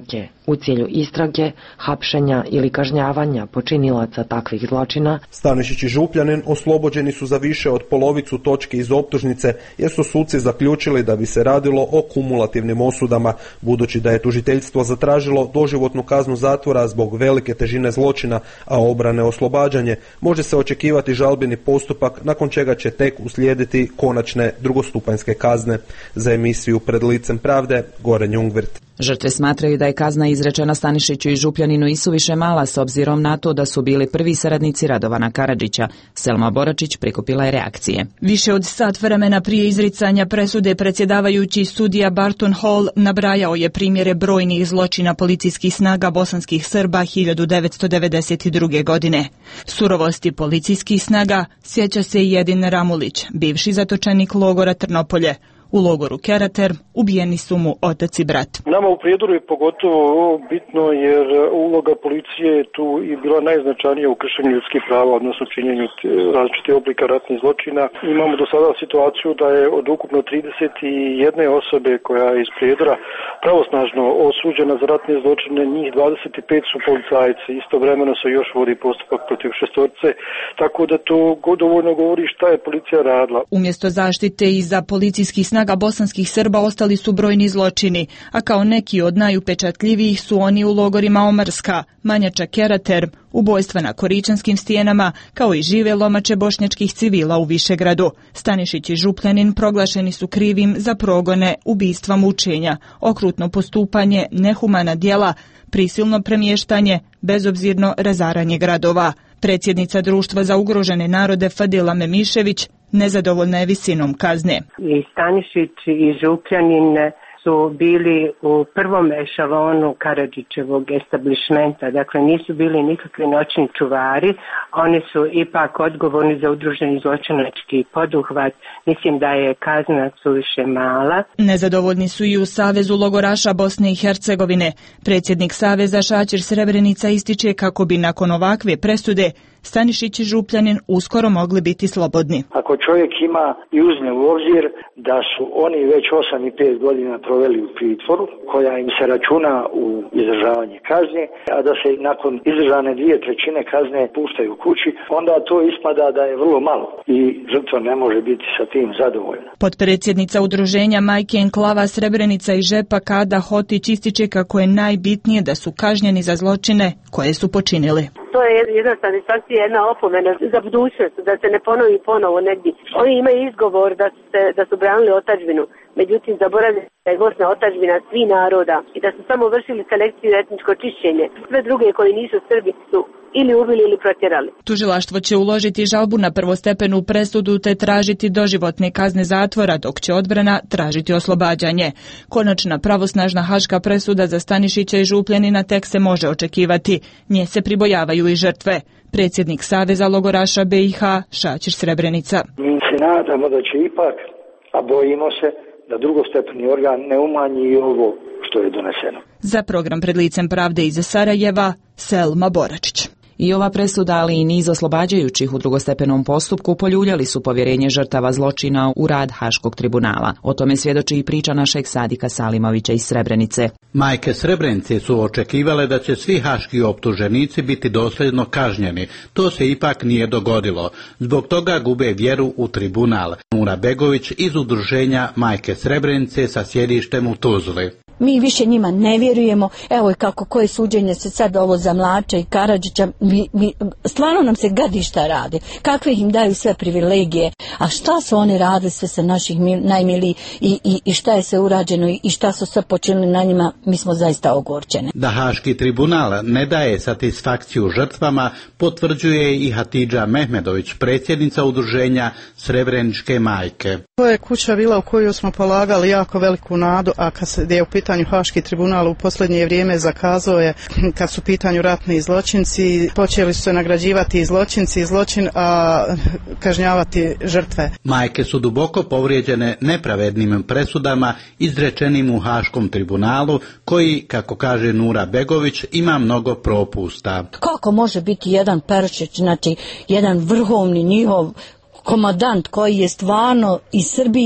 u cilju istrage, hapšenja ili kažnjavanja počinilaca takvih zločina. Stanišić i Župljanin oslobođeni su za više od polovicu točke iz optužnice jer su suci zaključili da bi se radilo o kumulativnim osudama, budući da je tužiteljstvo zatražilo doživotnu kaznu zatvora zbog velike težine zločina, a obrane oslobađanje. Može se očekivati žalbeni postupak nakon čega će tek uslijediti konačne drugostupanjske kazne. Za emisiju Pred licem pravde, Goran Jungwirth. Žrtve smatraju da je kazna izrečena Stanišiću i Župljaninu isuviše mala s obzirom na to da su bili prvi saradnici Radovana Karadžića. Selma Boračić prikupila je reakcije. Više od sat vremena prije izricanja presude predsjedavajući sudija Barton Hall nabrajao je primjere brojnih zločina policijskih snaga bosanskih Srba 1992. godine. Surovosti policijskih snaga sjeća se i Edin Ramulić, bivši zatočenik logora Trnopolje. U logoru Kerater ubijeni su mu otac i brat. Nama u Prijedoru je pogotovo bitno jer uloga policije je tu i bila najznačajnija u kršenju ljudskih prava, odnosno činjenju različitih oblika ratnih zločina. Imamo do sada situaciju da je od ukupno 31 osobe koja je iz Prijedora pravosnažno osuđena za ratne zločine, njih 25 su policajci. Istovremeno se još vodi postupak protiv 6, tako da to dovoljno govori šta je policija radila. Umjesto zaštite iza policijskih snaga bosanskih Srba ostali su brojni zločini, a kao neki od najupečatljivijih su oni u logorima Omarska, Manjača Kerater, ubojstva na Koričanskim stijenama, kao i žive lomače bošnjačkih civila u Višegradu. Stanišić i Župljanin proglašeni su krivim za progone, ubistva, mučenja, okrutno postupanje, nehumana djela, prisilno premještanje, bezobzirno razaranje gradova. Predsjednica Društva za ugrožene narode Fadila Memišević nezadovoljna je visinom kazne. I Stanišić i Župljanin su bili u prvom ešalonu Karadžićevog establišmenta, dakle nisu bili nikakvi noćni čuvari, oni su ipak odgovorni za udruženi zločinački poduhvat, mislim da je kazna suviše mala. Nezadovoljni su i u Savezu logoraša Bosne i Hercegovine. Predsjednik Saveza Šaćir Srebrenica ističe kako bi nakon ovakve presude Stanišić i Župljanin uskoro mogli biti slobodni. Ako čovjek ima i uzme u obzir da su oni već 8 i 5 godina proveli u pritvoru, koja im se računa u izdržavanje kazne, a da se nakon izdržane 2/3 kazne puštaju kući, onda to ispada da je vrlo malo i žrtva ne može biti sa tim zadovoljna. Potpredsjednica udruženja Majke Enklava Srebrenica i Žepa Kada Hotić ističe kako je najbitnije da su kažnjeni za zločine koje su počinili. To je jedna satisfakcija, jedna opomena za budućnost, da se ne ponovi ponovo negdje. Oni imaju izgovor da su branili otadžbinu, međutim zaboravljaju da je Bosna otadžbina svih naroda i da su samo vršili selekciju i etničko čišćenje. Sve druge koji nisu Srbi su ili ubili ili protjerali. Tužilaštvo će uložiti žalbu na prvostepenu presudu te tražiti doživotne kazne zatvora, dok će odbrana tražiti oslobađanje. Konačna pravosnažna haška presuda za Stanišića i Župljanina tek se može očekivati. Nje se pribojavaju i žrtve. Predsjednik Saveza logoraša BiH Šaćir Srebrenica. Mi se nadamo da će ipak, a bojimo se da drugostepeni organ ne umanji i ovo što je doneseno. Za program Pred licem pravde iz Sarajeva, Selma Boračić. I ova presuda, ali i niz oslobađajućih u drugostepenom postupku poljuljali su povjerenje žrtava zločina u rad Haškog tribunala. O tome svjedoči i priča našeg Sadika Salimovića iz Srebrenice. Majke Srebrenice su očekivale da će svi haški optuženici biti dosljedno kažnjeni. To se ipak nije dogodilo. Zbog toga gube vjeru u tribunal. Nura Begović iz udruženja Majke Srebrenice sa sjedištem u Tuzli. Mi više njima ne vjerujemo, evo kako koje suđenje se sad ovo za Mlača i Karadžića, stvarno nam se gadi šta rade, kakve im daju sve privilegije, a šta su oni radili sve sa naših najmiliji i šta je se urađeno i šta su sve počinili na njima, mi smo zaista ogorčeni. Da Haški tribunal ne daje satisfakciju žrtvama, potvrđuje i Hatidža Mehmedović, predsjednica udruženja Srebreničke majke. To je kuća bila u koju smo polagali jako veliku nadu, a kad se je u pitanju Haški tribunal u posljednje vrijeme zakazao je, kad su u pitanju ratni zločinci, počeli su se nagrađivati i zločinci i zločin, a kažnjavati žrtve. Majke su duboko povrijeđene nepravednim presudama izrečenim u Haškom tribunalu, koji, kako kaže Nura Begović, ima mnogo propusta. Kako može biti jedan Peršić, znači jedan vrhovni njihov komandant koji je stvarno iz Srbije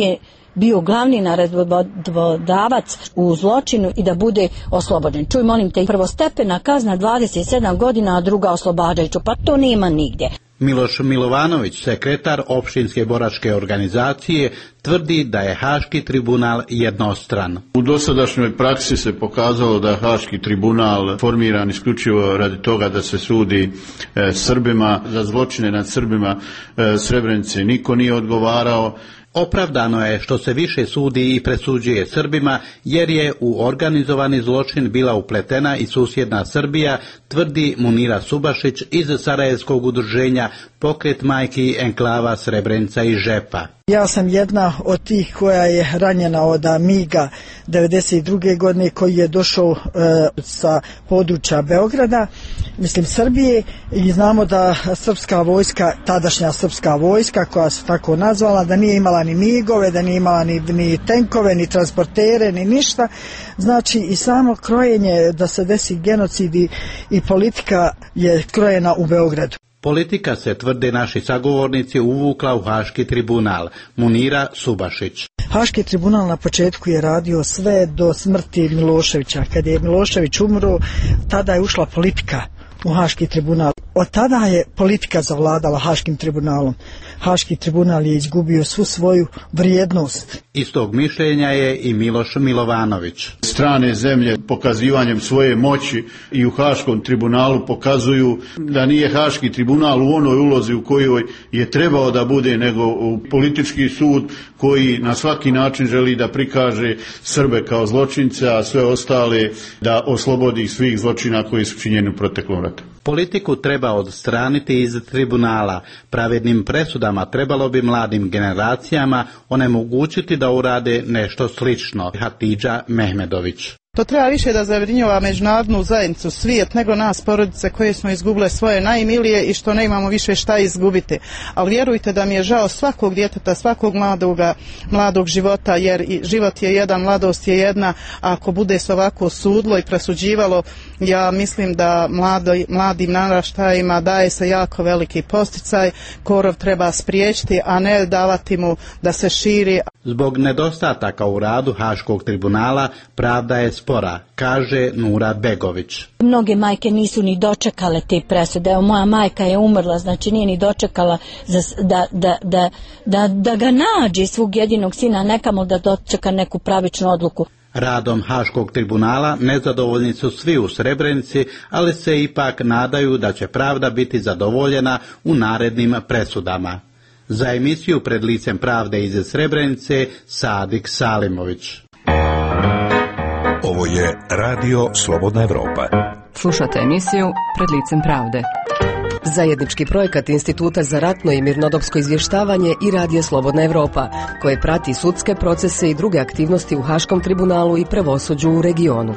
bio glavni naredbodavac u zločinu i da bude oslobođen. Čuj, molim te, prvostepena kazna 27 godina, a druga oslobađajuća, pa to nema nigdje. Miloš Milovanović, sekretar opštinske boračke organizacije, tvrdi da je Haški tribunal jednostran. U dosadašnjoj praksi se pokazalo da je Haški tribunal formiran isključivo radi toga da se sudi Srbima. Za zločine nad Srbima Srebrenice niko nije odgovarao. Opravdano je što se više sudi i presuđuje Srbima, jer je u organizovani zločin bila upletena i susjedna Srbija, tvrdi Munira Subašić iz sarajevskog udruženja Pokret majki enklava Srebrenica i Žepa. Ja sam jedna od tih koja je ranjena od MIG-a 92. godine, koji je došao sa područja Beograda, mislim Srbije, i znamo da srpska vojska, tadašnja srpska vojska koja se tako nazvala, da nije imala ni migove, da nije imala ni tenkove, ni transportere, ni ništa. Znači i samo krojenje da se desi genocid i politika je krojena u Beogradu. Politika se, tvrde naši sagovornici, uvukla u Haški tribunal. Munira Subašić. Haški tribunal na početku je radio sve do smrti Miloševića. Kad je Milošević umro, tada je ušla politika u Haški tribunal. Od tada je politika zavladala Haškim tribunalom. Haški tribunal je izgubio svu svoju vrijednost. Istog mišljenja je i Miloš Milovanović. Strane zemlje pokazivanjem svoje moći i u Haškom tribunalu pokazuju da nije Haški tribunal u onoj ulozi u kojoj je trebao da bude, nego u politički sud koji na svaki način želi da prikaže Srbe kao zločince, a sve ostale da oslobodi svih zločina koji su činjeni u proteklom ratu. Politiku treba odstraniti iz tribunala. Pravednim presudama trebalo bi mladim generacijama onemogućiti da urade nešto slično. Hatidža Mehmedović. To treba više da zabrinjava međunarodnu zajednicu, svijet, nego nas, porodice koje smo izgubile svoje najmilije i što ne imamo više šta izgubiti. Ali vjerujte da mi je žao svakog djeteta, svakog mladog života, jer i život je jedan, mladost je jedna, a ako bude se ovako sudlo i presuđivalo, ja mislim da mladim naraštajima daje se jako veliki posticaj, korov treba spriječiti, a ne davati mu da se širi. Zbog nedostataka u radu Haškog tribunala pravda je spora, kaže Nura Begović. Mnoge majke nisu ni dočekale te presude. Evo, moja majka je umrla, znači nije ni dočekala da ga nađe, svog jedinog sina, nekamo da dočeka neku pravičnu odluku. Radom Haškog tribunala nezadovoljni su svi u Srebrenici, ali se ipak nadaju da će pravda biti zadovoljena u narednim presudama. Za emisiju Pred licem pravde iz Srebrenice, Sadik Salimović. Ovo je Radio Slobodna Evropa. Slušate emisiju Pred licem pravde. Zajednički projekat Instituta za ratno i mirnodopsko izvještavanje i Radio Slobodna Evropa, koje prati sudske procese i druge aktivnosti u Haškom tribunalu i pravosuđu u regionu.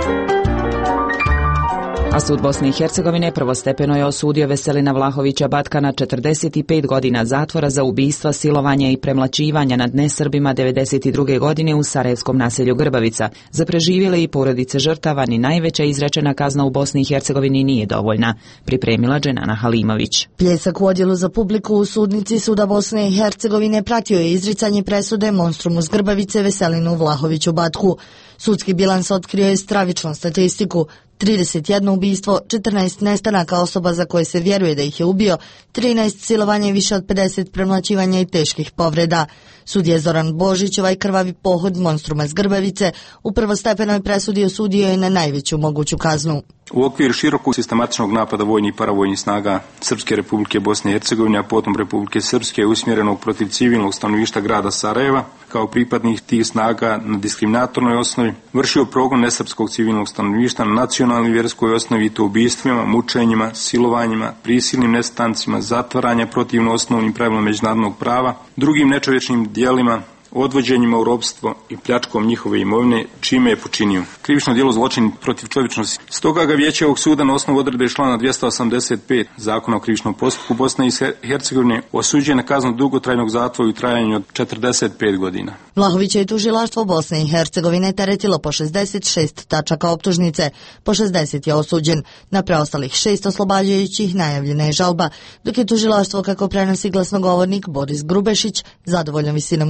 A sud Bosne i Hercegovine prvostepeno je osudio Veselina Vlahovića Batka na 45 godina zatvora za ubistva, silovanja i premlaćivanja nad nesrbima 92. godine u sarajevskom naselju Grbavica. Za preživjele i porodice žrtava ni najveća izrečena kazna u Bosni i Hercegovini nije dovoljna, pripremila Dženana Halimović. Pljesak u odjelu za publiku u sudnici suda Bosne i Hercegovine pratio je izricanje presude monstrumu s Grbavice Veselinu Vlahoviću Batku. Sudski bilans otkrio je stravičnu statistiku. 31 ubistvo, 14 nestanaka osoba za koje se vjeruje da ih je ubio, 13 silovanja i više od 50 premlaćivanja i teških povreda. Sudija Zoran Božić ovaj krvavi pohod monstruma s Grbavice u prvostepenoj presudi osudio je na najveću moguću kaznu. U okviru širokog sistematičnog napada vojnih i paravojnih snaga Srpske Republike Bosne i Hercegovine, a potom Republike Srpske, usmjerenog protiv civilnog stanovništva grada Sarajeva, kao pripadnih tih snaga na diskriminatornoj osnovi, vršio progon nesrpskog civilnog stanovništva na nacionalnoj i vjerskoj osnovi, i to ubistvima, mučenjima, silovanjima, prisilnim nestancima, zatvaranja protivno osnovnim pravilima međunarodnog prava, drugim nečovječnim dijelima, odvođenjima u ropstvo i pljačkom njihove imovine, čime je počinio krivično djelo zločin protiv čovječnosti. Stoga ga vijeće ovog suda na osnovu odredbe člana 285 Zakona o krivičnom postupku Bosne i Hercegovine osuđuje na kaznu dugotrajnog zatvora u trajanju od 45 godina. Vlahovića je tužilaštvo Bosne i Hercegovine teretilo po 66 tačaka optužnice, po 60 je osuđen. Na preostalih 6 oslobađajućih najavljena je žalba, dok je tužilaštvo, kako prenosi glasnogovornik Boris Grubešić, zadovoljno visinom kazne.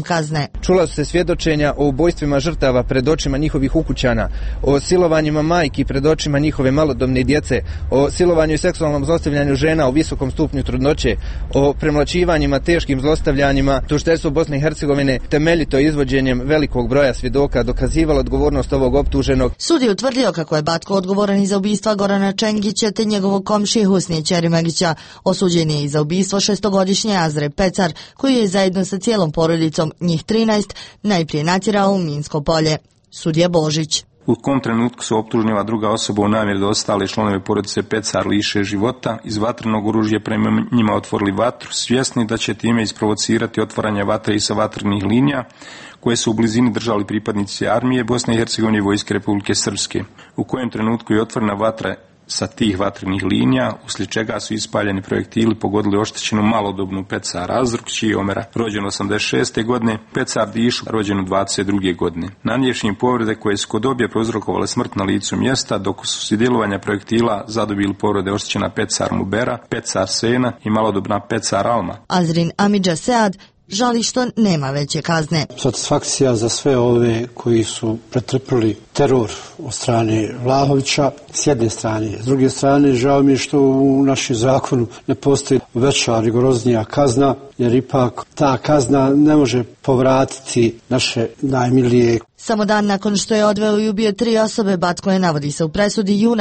Čula su se svjedočenja o ubojstvima žrtava pred očima njihovih ukućana, o silovanjima majki pred očima njihove malodobne djece, o silovanju i seksualnom zlostavljanju žena u visokom stupnju trudnoće, o premlaćivanjima, teškim zlostavljanjima. Tužiteljstvo Bosne i Hercegovine temeljito izvođenjem velikog broja svjedoka dokazivalo odgovornost ovog optuženog. Sud je utvrdio kako je Batko odgovoran i za ubistva Gorana Čengića te njegovog komšije Husnije Ćerimagića. Osuđen je i za ubistvo 6-godišnje Azre Pecar, koji je zajedno sa cijelom porodicom, njih 13, najprije natjerao u minsko polje. Sudija Božić. U kom trenutku su optužnjava druga osoba u namjeri da ostale članove porodice Pecar liše života, iz vatrenog oružja prema njima otvorili vatru, svjesni da će time isprovocirati otvaranje vatre i sa vatrenih linija, koje su u blizini držali pripadnici armije Bosne i Hercegovine i vojske Republike Srpske. U kojem trenutku je otvorena vatra sa tih vatrenih linija, uslijed čega su ispaljeni projektili pogodili oštećenu malodobnu Pecar Azruk, čiji je Omera rođen 86. godine, Pecar Dišu rođenu 22. godine. Nanijevši im povrede koje su kod obje prouzrokovale smrt na licu mjesta, dok su s djelovanja projektila zadobili povrede oštećena Pecar Mubera, Pecar Sena i malodobna Pecar Alma. Azrin Amidža Sead žali što nema veće kazne. Satisfakcija za sve ove koji su pretrpili teror od strane Vlahovića s jedne strane. S druge strane, žao mi je što u našem zakonu ne postoji veća, rigoroznija kazna, jer ipak ta kazna ne može povratiti naše najmilije. Samo dan nakon što je odveo i ubio 3 osobe, Batko je, navodi se u presudi, juna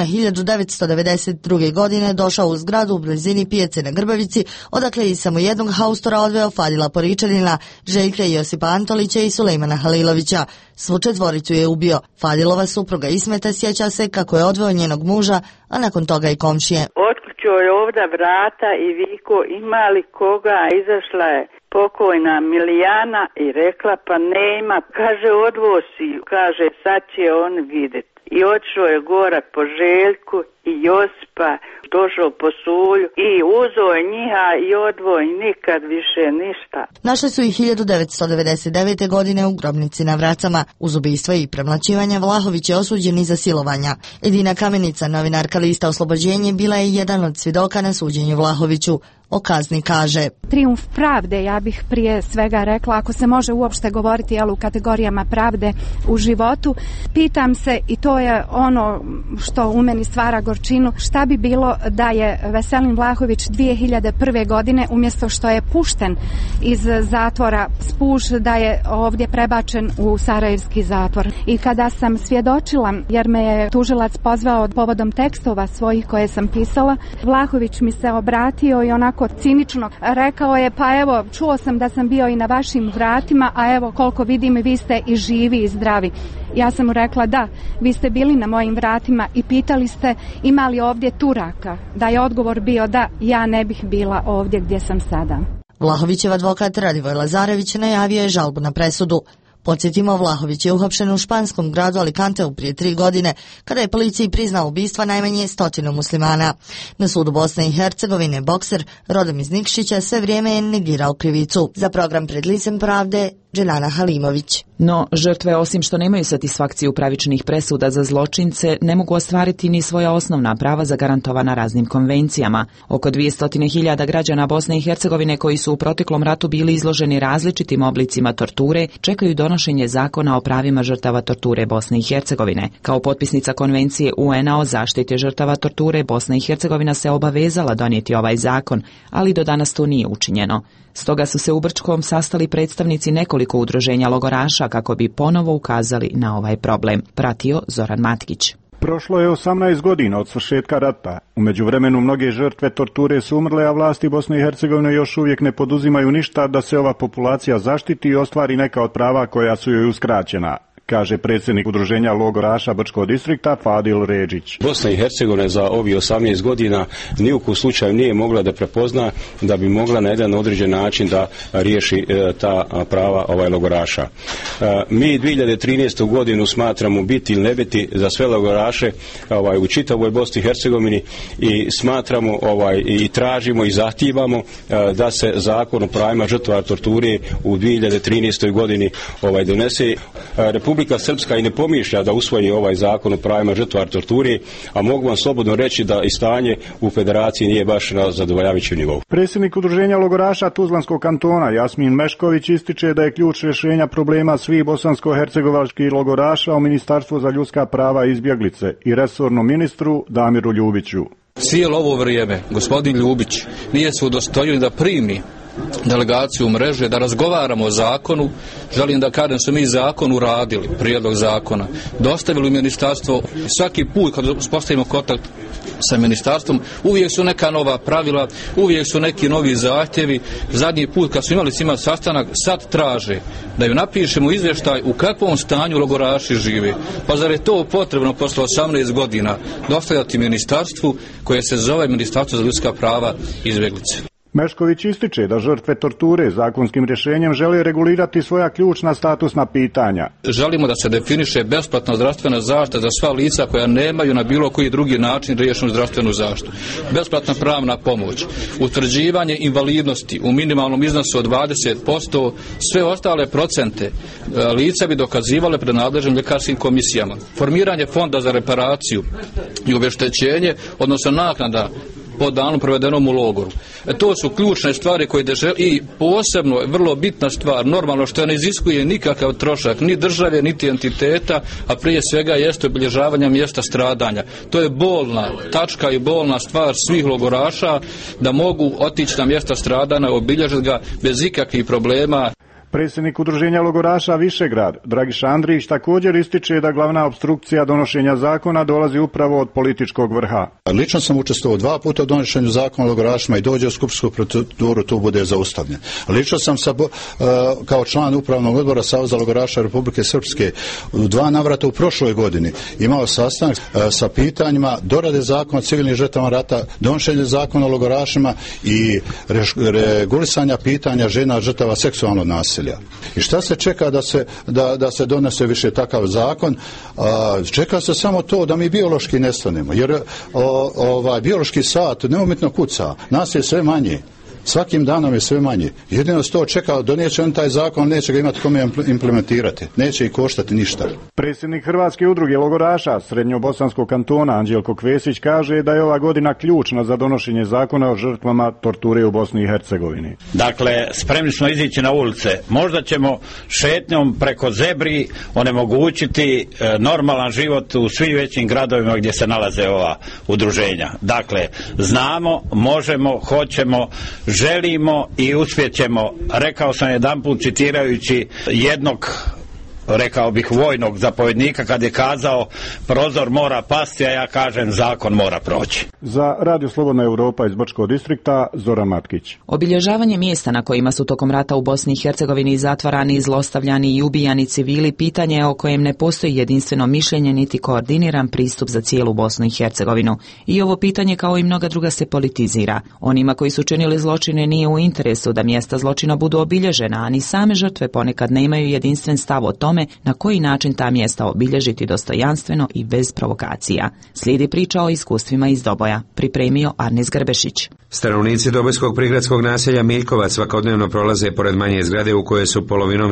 1992. godine došao u zgradu u blizini pijace na Grbavici, odakle je samo jednog haustora odveo Fadila Poričanina, Željka Josipa Antolića i Sulejmana Halilovića. Svu 4 je ubio. Fadilova supruga Ismeta sjeća se kako je odveo njenog muža, a nakon toga i komšije. Otkućo je ovdje vrata i viko, ima li koga, izašla je pokojna Milijana i rekla pa nema, kaže odvosi, kaže sad će on vidjeti. I odšao je gora po Željku i Josipa, došao po Sulju i uzeo je njiha i odvoj, nikad više ništa. Našli su ih 1999. godine u grobnici na Vracama. Uz ubistva i premlaćivanja Vlahović je osuđen i za silovanja. Edina Kamenica, novinarka lista Oslobođenje, bila je jedan od svjedoka na suđenju Vlahoviću. O kazni kaže: Trijumf pravde, ja bih prije svega rekla, ako se može uopšte govoriti u kategorijama pravde u životu. Pitam se, i to je ono što u meni stvara gorčinu, šta bi bilo da je Veselin Vlahović 2001. godine, umjesto što je pušten iz zatvora Spuž, da je ovdje prebačen u sarajevski zatvor. I kada sam svjedočila, jer me je tužilac pozvao povodom tekstova svojih koje sam pisala, Vlahović mi se obratio i onako cinično rekao je: pa evo, čuo sam da sam bio i na vašim vratima, a evo koliko vidim vi ste i živi i zdravi. Ja sam mu rekla: da, vi ste bili na mojim vratima i pitali ste ima li ovdje Turaka. Da je odgovor bio da, ja ne bih bila ovdje gdje sam sada. Vlahovićev advokat Radivoj Lazarević najavio je žalbu na presudu. Podsjetimo, Vlahović je uhapšen u španskom gradu Alicanteu prije 3 godine, kada je policiji priznao ubistva najmanje 100 muslimana. Na sudu Bosne i Hercegovine bokser, rodom iz Nikšića, sve vrijeme je negirao krivicu. Za program Pred licem pravde, Dželana Halimović. No, žrtve, osim što nemaju satisfakciju pravičnih presuda za zločince, ne mogu ostvariti ni svoja osnovna prava zagarantovana raznim konvencijama. Oko 200.000 građana Bosne i Hercegovine koji su u proteklom ratu bili izloženi različitim oblicima torture, čekaju donošenje zakona o pravima žrtava torture Bosne i Hercegovine. Kao potpisnica konvencije UN-a o zaštiti žrtava torture, Bosna i Hercegovina se obavezala donijeti ovaj zakon, ali do danas to nije učinjeno. Stoga su se u Brčkom sastali predstavnici nekoliko udruženja logoraša kako bi ponovo ukazali na ovaj problem. Pratio Zoran Matkić. Prošlo je 18 godina od svršetka rata. U međuvremenu mnoge žrtve torture su umrle, a vlasti Bosne i Hercegovine još uvijek ne poduzimaju ništa da se ova populacija zaštiti i ostvari neka od prava koja su joj uskraćena, kaže predsjednik udruženja logoraša Brčkog distrikta Fadil Ređić. Bosna i Hercegovina za ovih 18 godina ni u kom slučaju nije mogla da prepozna da bi mogla na jedan određen način da riješi ta prava logoraša. Mi 2013. godinu smatramo biti ili ne biti za sve logoraše u čitavoj Bosni i Hercegovini i smatramo i tražimo i zahtijevamo da se zakon o pravima žrtava torture u 2013. godini donese. Republika Republika Srpska i ne pomišlja da usvoji ovaj zakon o pravima žrtava torture, a mogu vam slobodno reći da i stanje u federaciji nije baš na zadovoljavajućem nivou. Predsjednik udruženja logoraša Tuzlanskog kantona Jasmin Mešković ističe da je ključ rješenja problema svih bosansko-hercegovačkih logoraša u Ministarstvu za ljudska prava i izbjeglice i resornom ministru Damiru Ljubiću. Cijelo ovo vrijeme gospodin Ljubić nije se udostojio da primi delegaciju mreže, da razgovaramo o zakonu. Želim da kažem su mi zakon uradili, prijedlog zakona, dostavili u ministarstvo. Svaki put kad uspostavimo kontakt sa ministarstvom, uvijek su neka nova pravila, uvijek su neki novi zahtjevi. Zadnji put kad su imali s njima sastanak, sad traže da ju napišemo izvještaj u kakvom stanju logoraši žive. Pa zar je to potrebno posle 18 godina dostavljati ministarstvu koje se zove Ministarstvo za ljudska prava i izbjeglice? Mešković ističe da žrtve torture zakonskim rješenjem žele regulirati svoja ključna statusna pitanja. Želimo da se definiše besplatna zdravstvena zaštita za sva lica koja nemaju na bilo koji drugi način riješenu zdravstvenu zaštitu. Besplatna pravna pomoć, utvrđivanje invalidnosti u minimalnom iznosu od 20%, sve ostale procente lica bi dokazivale pred nadležnim ljekarskim komisijama. Formiranje fonda za reparaciju i obeštećenje, odnosno naknada po danu provedenom u logoru. To su ključne stvari koje i posebno vrlo bitna stvar, normalno što ne iziskuje nikakav trošak ni države, niti entiteta, a prije svega jeste obilježavanje mjesta stradanja. To je bolna tačka i bolna stvar svih logoraša da mogu otići na mjesta stradanja, obilježiti ga bez ikakvih problema. Predsjednik udruženja logoraša Višegrad, Dragiša Andrić, također ističe da glavna opstrukcija donošenja zakona dolazi upravo od političkog vrha. Lično sam učestvovao 2 puta u donošenju zakona o logorašima i dođe u skupštinsku proceduru, tu bude zaustavljen. Lično sam kao član upravnog odbora Saveza logoraša Republike Srpske u 2 navrata u prošloj godini imao sastanak sa pitanjima dorade zakona o civilnim žrtvama rata, donošenje zakona o logorašima i regulisanja pitanja žena žrtava seksualnog nasilja. I šta se čeka da se donese više takav zakon? Čeka se samo to da mi biološki nestanemo, jer biološki sat neumitno kuca, nas je sve manje. Svakim danom je sve manje. Jedino se to čeka, donijeće on taj zakon, neće ga imati kome implementirati. Neće i koštati ništa. Predsjednik Hrvatske udruge logoraša Srednjobosanskog kantona Anđelko Kvesić kaže da je ova godina ključna za donošenje zakona o žrtvama torture u Bosni i Hercegovini. Dakle, spremni smo izići na ulice. Možda ćemo šetnjom preko zebri onemogućiti normalan život u svim većim gradovima gdje se nalaze ova udruženja. Dakle, znamo, možemo, hoćemo, želimo i uspjećemo. Rekao sam jedanput citirajući jednog, rekao bih, vojnog zapovjednika kad je kazao prozor mora pasti, a ja kažem zakon mora proći. Za Radio Slobodna Europa iz Brčkog distrikta Zoran Matkić. Obilježavanje mjesta na kojima su tokom rata u Bosni i Hercegovini zatvarani, zlostavljani i ubijani civili pitanje je o kojem ne postoji jedinstveno mišljenje niti koordiniran pristup za cijelu Bosnu i Hercegovinu. I ovo pitanje kao i mnoga druga se politizira. Onima koji su činili zločine nije u interesu da mjesta zločina budu obilježena, a ni same žrtve ponekad nemaju jedinstven stav o tome na koji način ta mjesta obilježiti dostojanstveno i bez provokacija. Slijedi priča o iskustvima iz Doboja. Pripremio Arnis Grbešić. Stanovnici dobojskog prigradskog naselja Miljkovac svakodnevno prolaze pored manje zgrade u koje su polovinom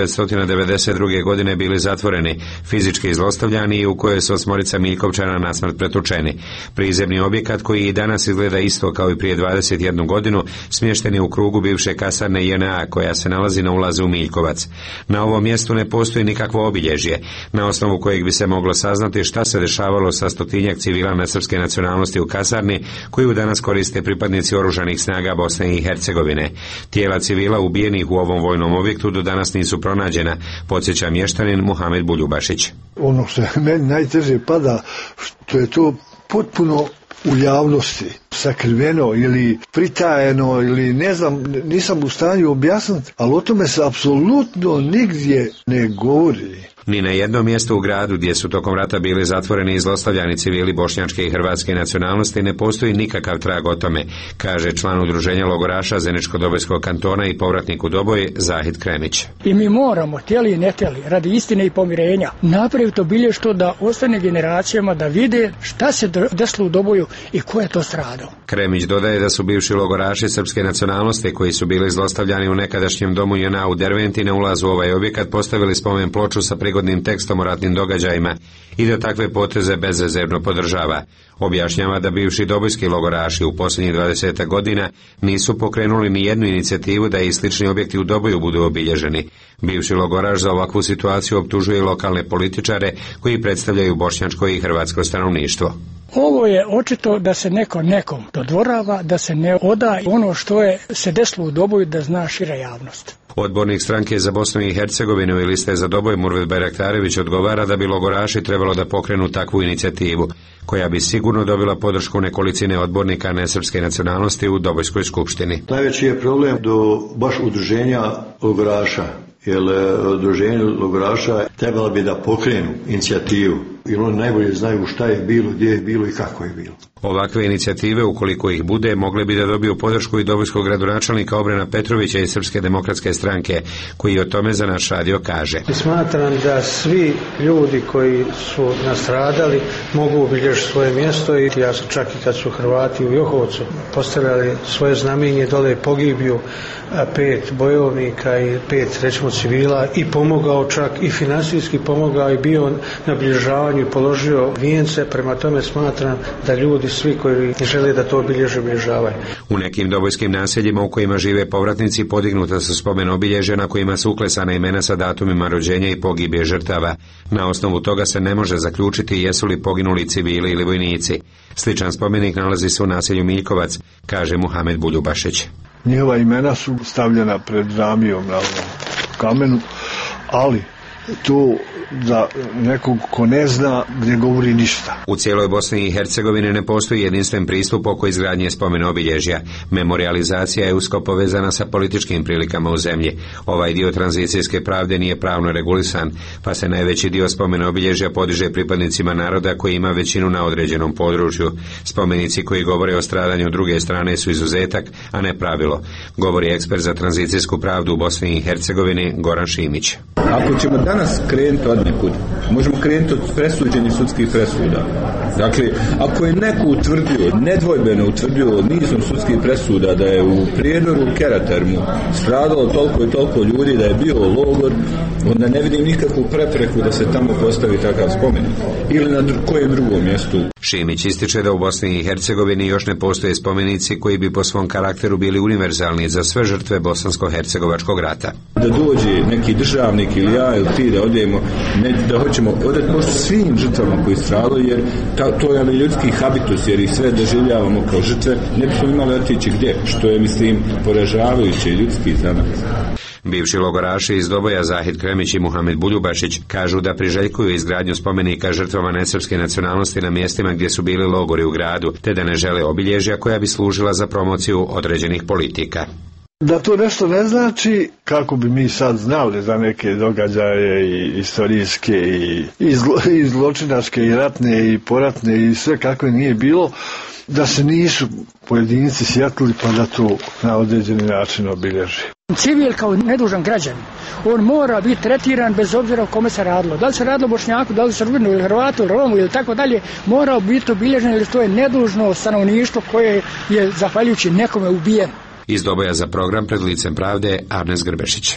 1992. godine bili zatvoreni, fizički zlostavljani i u kojoj su 8 Miljkovčana nasmrt pretučeni. Prizemni objekat koji i danas izgleda isto kao i prije 21 godinu smješten je u krugu bivše kasarne JNA koja se nalazi na ulazu u Miljkovac. Na ovom mjestu ne postoji nikakvo obilježje, na osnovu kojeg bi se moglo saznati šta se dešavalo sa 100-tinjak civila nesrpske nacionalnosti u kasarni koju danas koriste pripadnici oružanih snaga Bosne i Hercegovine. Tijela civila ubijenih u ovom vojnom objektu do danas nisu pronađena, podsjeća mještanin Muhamed Buljubašić. Ono što meni najteže pada, što je to potpuno u javnosti sakriveno ili pritajeno ili ne znam, nisam u stanju objasniti, ali o tome se apsolutno nigdje ne govori. Ni na jednom mjestu u gradu gdje su tokom rata bili zatvoreni i zlostavljani civili bošnjačke i hrvatske nacionalnosti ne postoji nikakav trag o tome, kaže član udruženja logoraša Zeničko-Dobojskog kantona i povratnik u Doboj Zahid Kremić. I mi moramo, teli i ne teli, radi istine i pomirenja, napraviti obilježto da ostane generacijama da vide šta se desilo u Doboju i ko je to stradao. Kremić dodaje da su bivši logoraši srpske nacionalnosti koji su bili zlostavljani u nekadašnjem domu JNA u Derventi na ulazu u ovaj objekat postavili spomen ploču sa prigodom slobodnim tekstom o ratnim događajima i da takve poteze bezrezervno podržava. Objašnjava da bivši dobojski logoraši u posljednjih 20 godina nisu pokrenuli ni jednu inicijativu da i slični objekti u Doboju budu obilježeni. Bivši logoraš za ovakvu situaciju optužuje lokalne političare koji predstavljaju bošnjačko i hrvatsko stanovništvo. Ovo je očito da se neko nekom dodvorava, da se ne oda ono što je se desilo u Doboju da zna šira javnost. Odbornik stranke za Bosnu i Hercegovinu i liste za Doboj Murvet Bayraktarević odgovara da bi logoraši trebalo da pokrenu takvu inicijativu, koja bi sigurno dobila podršku nekolicine odbornika nesrpske nacionalnosti u Dobojskoj skupštini. Najveći je problem do baš udruženja logoraša, jer udruženje logoraša trebalo bi da pokrenu inicijativu, jer oni najbolje znaju šta je bilo, gdje je bilo i kako je bilo. Ovakve inicijative, ukoliko ih bude, mogle bi da dobiju podršku i dobojskog gradonačelnika Obrena Petrovića iz Srpske demokratske stranke, koji o tome za naš radio kaže. Smatram da svi ljudi koji su nastradali mogu obilježiti svoje mjesto i ja sam čak i kad su Hrvati u Johovcu postavljali svoje znamenje dole pogibiju 5 bojovnika i 5 recimo civila i pomogao čak i financijski pomogao i bio na obilježavanju i položio vijence, prema tome smatram da ljudi svi koji žele da to obilježavaju. U nekim dobojskim naseljima u kojima žive povratnici podignuta su spomen obilježja na kojima su uklesana imena sa datumima rođenja i pogibije žrtava. Na osnovu toga se ne može zaključiti jesu li poginuli civili ili vojnici. Sličan spomenik nalazi se u naselju Miljkovac, kaže Muhamed Buljubašić. Njihova imena su stavljena pred džamijom na kamenu, ali to za nekog ko ne zna ne govori ništa. U cijeloj Bosni i Hercegovini ne postoji jedinstven pristup oko izgradnje spomen obilježja. Memorializacija je usko povezana sa političkim prilikama u zemlji. Ovaj dio tranzicijske pravde nije pravno regulisan, pa se najveći dio spomen obilježja podiže pripadnicima naroda koji ima većinu na određenom području. Spomenici koji govore o stradanju druge strane su izuzetak, a ne pravilo, govori ekspert za tranzicijsku pravdu u Bosni i Hercegovini Goran Šimić. Ako ćemo danas krenuti od nekud, možemo krenuti od presuđenih sudskih presuda. Dakle, ako je neko utvrdio, nedvojbeno utvrdio nizom sudskih presuda da je u Prijedoru Keratermu stradalo toliko i toliko ljudi, da je bio logor, onda ne vidim nikakvu prepreku da se tamo postavi takav spomenik. Ili na kojem drugom mjestu. Šimić ističe da u Bosni i Hercegovini još ne postoje spomenici koji bi po svom karakteru bili univerzalni za sve žrtve bosansko-hercegovačkog rata. Da dođe neki državnik ili ja ili ti da odemo, da hoćemo odati možda svim žrtvama koji stradalo, jer to je ljudski habitus, jer ih sve doživljavamo kao žrtve, ne bismo imali otići gdje, što je, mislim, poražavajuće ljudski za nas. Bivši logoraši iz Doboja Zahid Kremić i Muhamed Buljubašić kažu da priželjkuju izgradnju spomenika žrtvama nesrpske nacionalnosti na mjestima gdje su bili logori u gradu, te da ne žele obilježja koja bi služila za promociju određenih politika. Da to nešto ne znači, kako bi mi sad znali za neke događaje i istorijske i zločinačke i ratne i poratne i sve kakve nije bilo, da se nisu pojedinci sjetili pa da to na određeni način obilježi. Civil kao nedužan građanin, on mora biti tretiran bez obzira o kome se radilo. Da li se radilo Bošnjaku, da li Srbinu ili Hrvatu ili Romu ili tako dalje, mora biti obilježen jer to je nedužno stanovništvo koje je zahvaljujući nekome ubijeno. Iz Doboja za program Pred licem pravde Arnes Grbešić.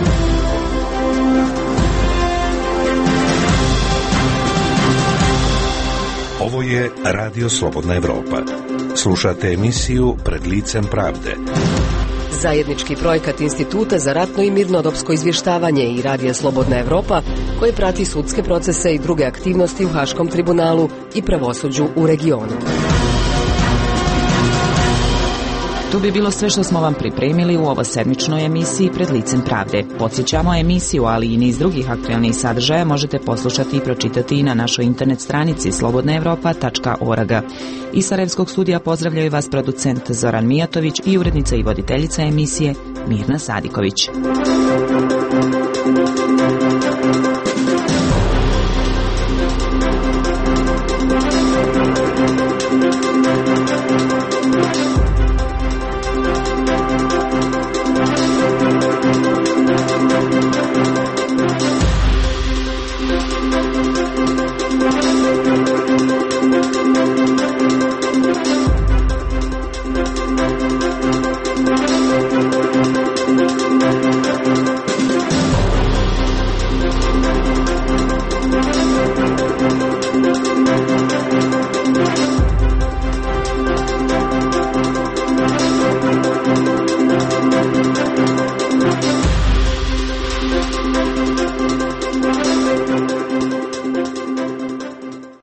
Ovo je Radio Slobodna Evropa. Slušate emisiju Pred licem pravde. Zajednički projekat Instituta za ratno i mirnodopsko izvještavanje i Radija Slobodna Evropa, koji prati sudske procese i druge aktivnosti u Haškom tribunalu i pravosuđu u regionu. Tu bi bilo sve što smo vam pripremili u ovoj sedmičnoj emisiji Pred licem pravde. Podsjećamo, emisiju, ali i niz drugih aktualnih sadržaja možete poslušati i pročitati i na našoj internet stranici slobodnaevropa.org. Iz Sarajevskog studija pozdravljaju vas producent Zoran Mijatović i urednica i voditeljica emisije Mirna Sadiković.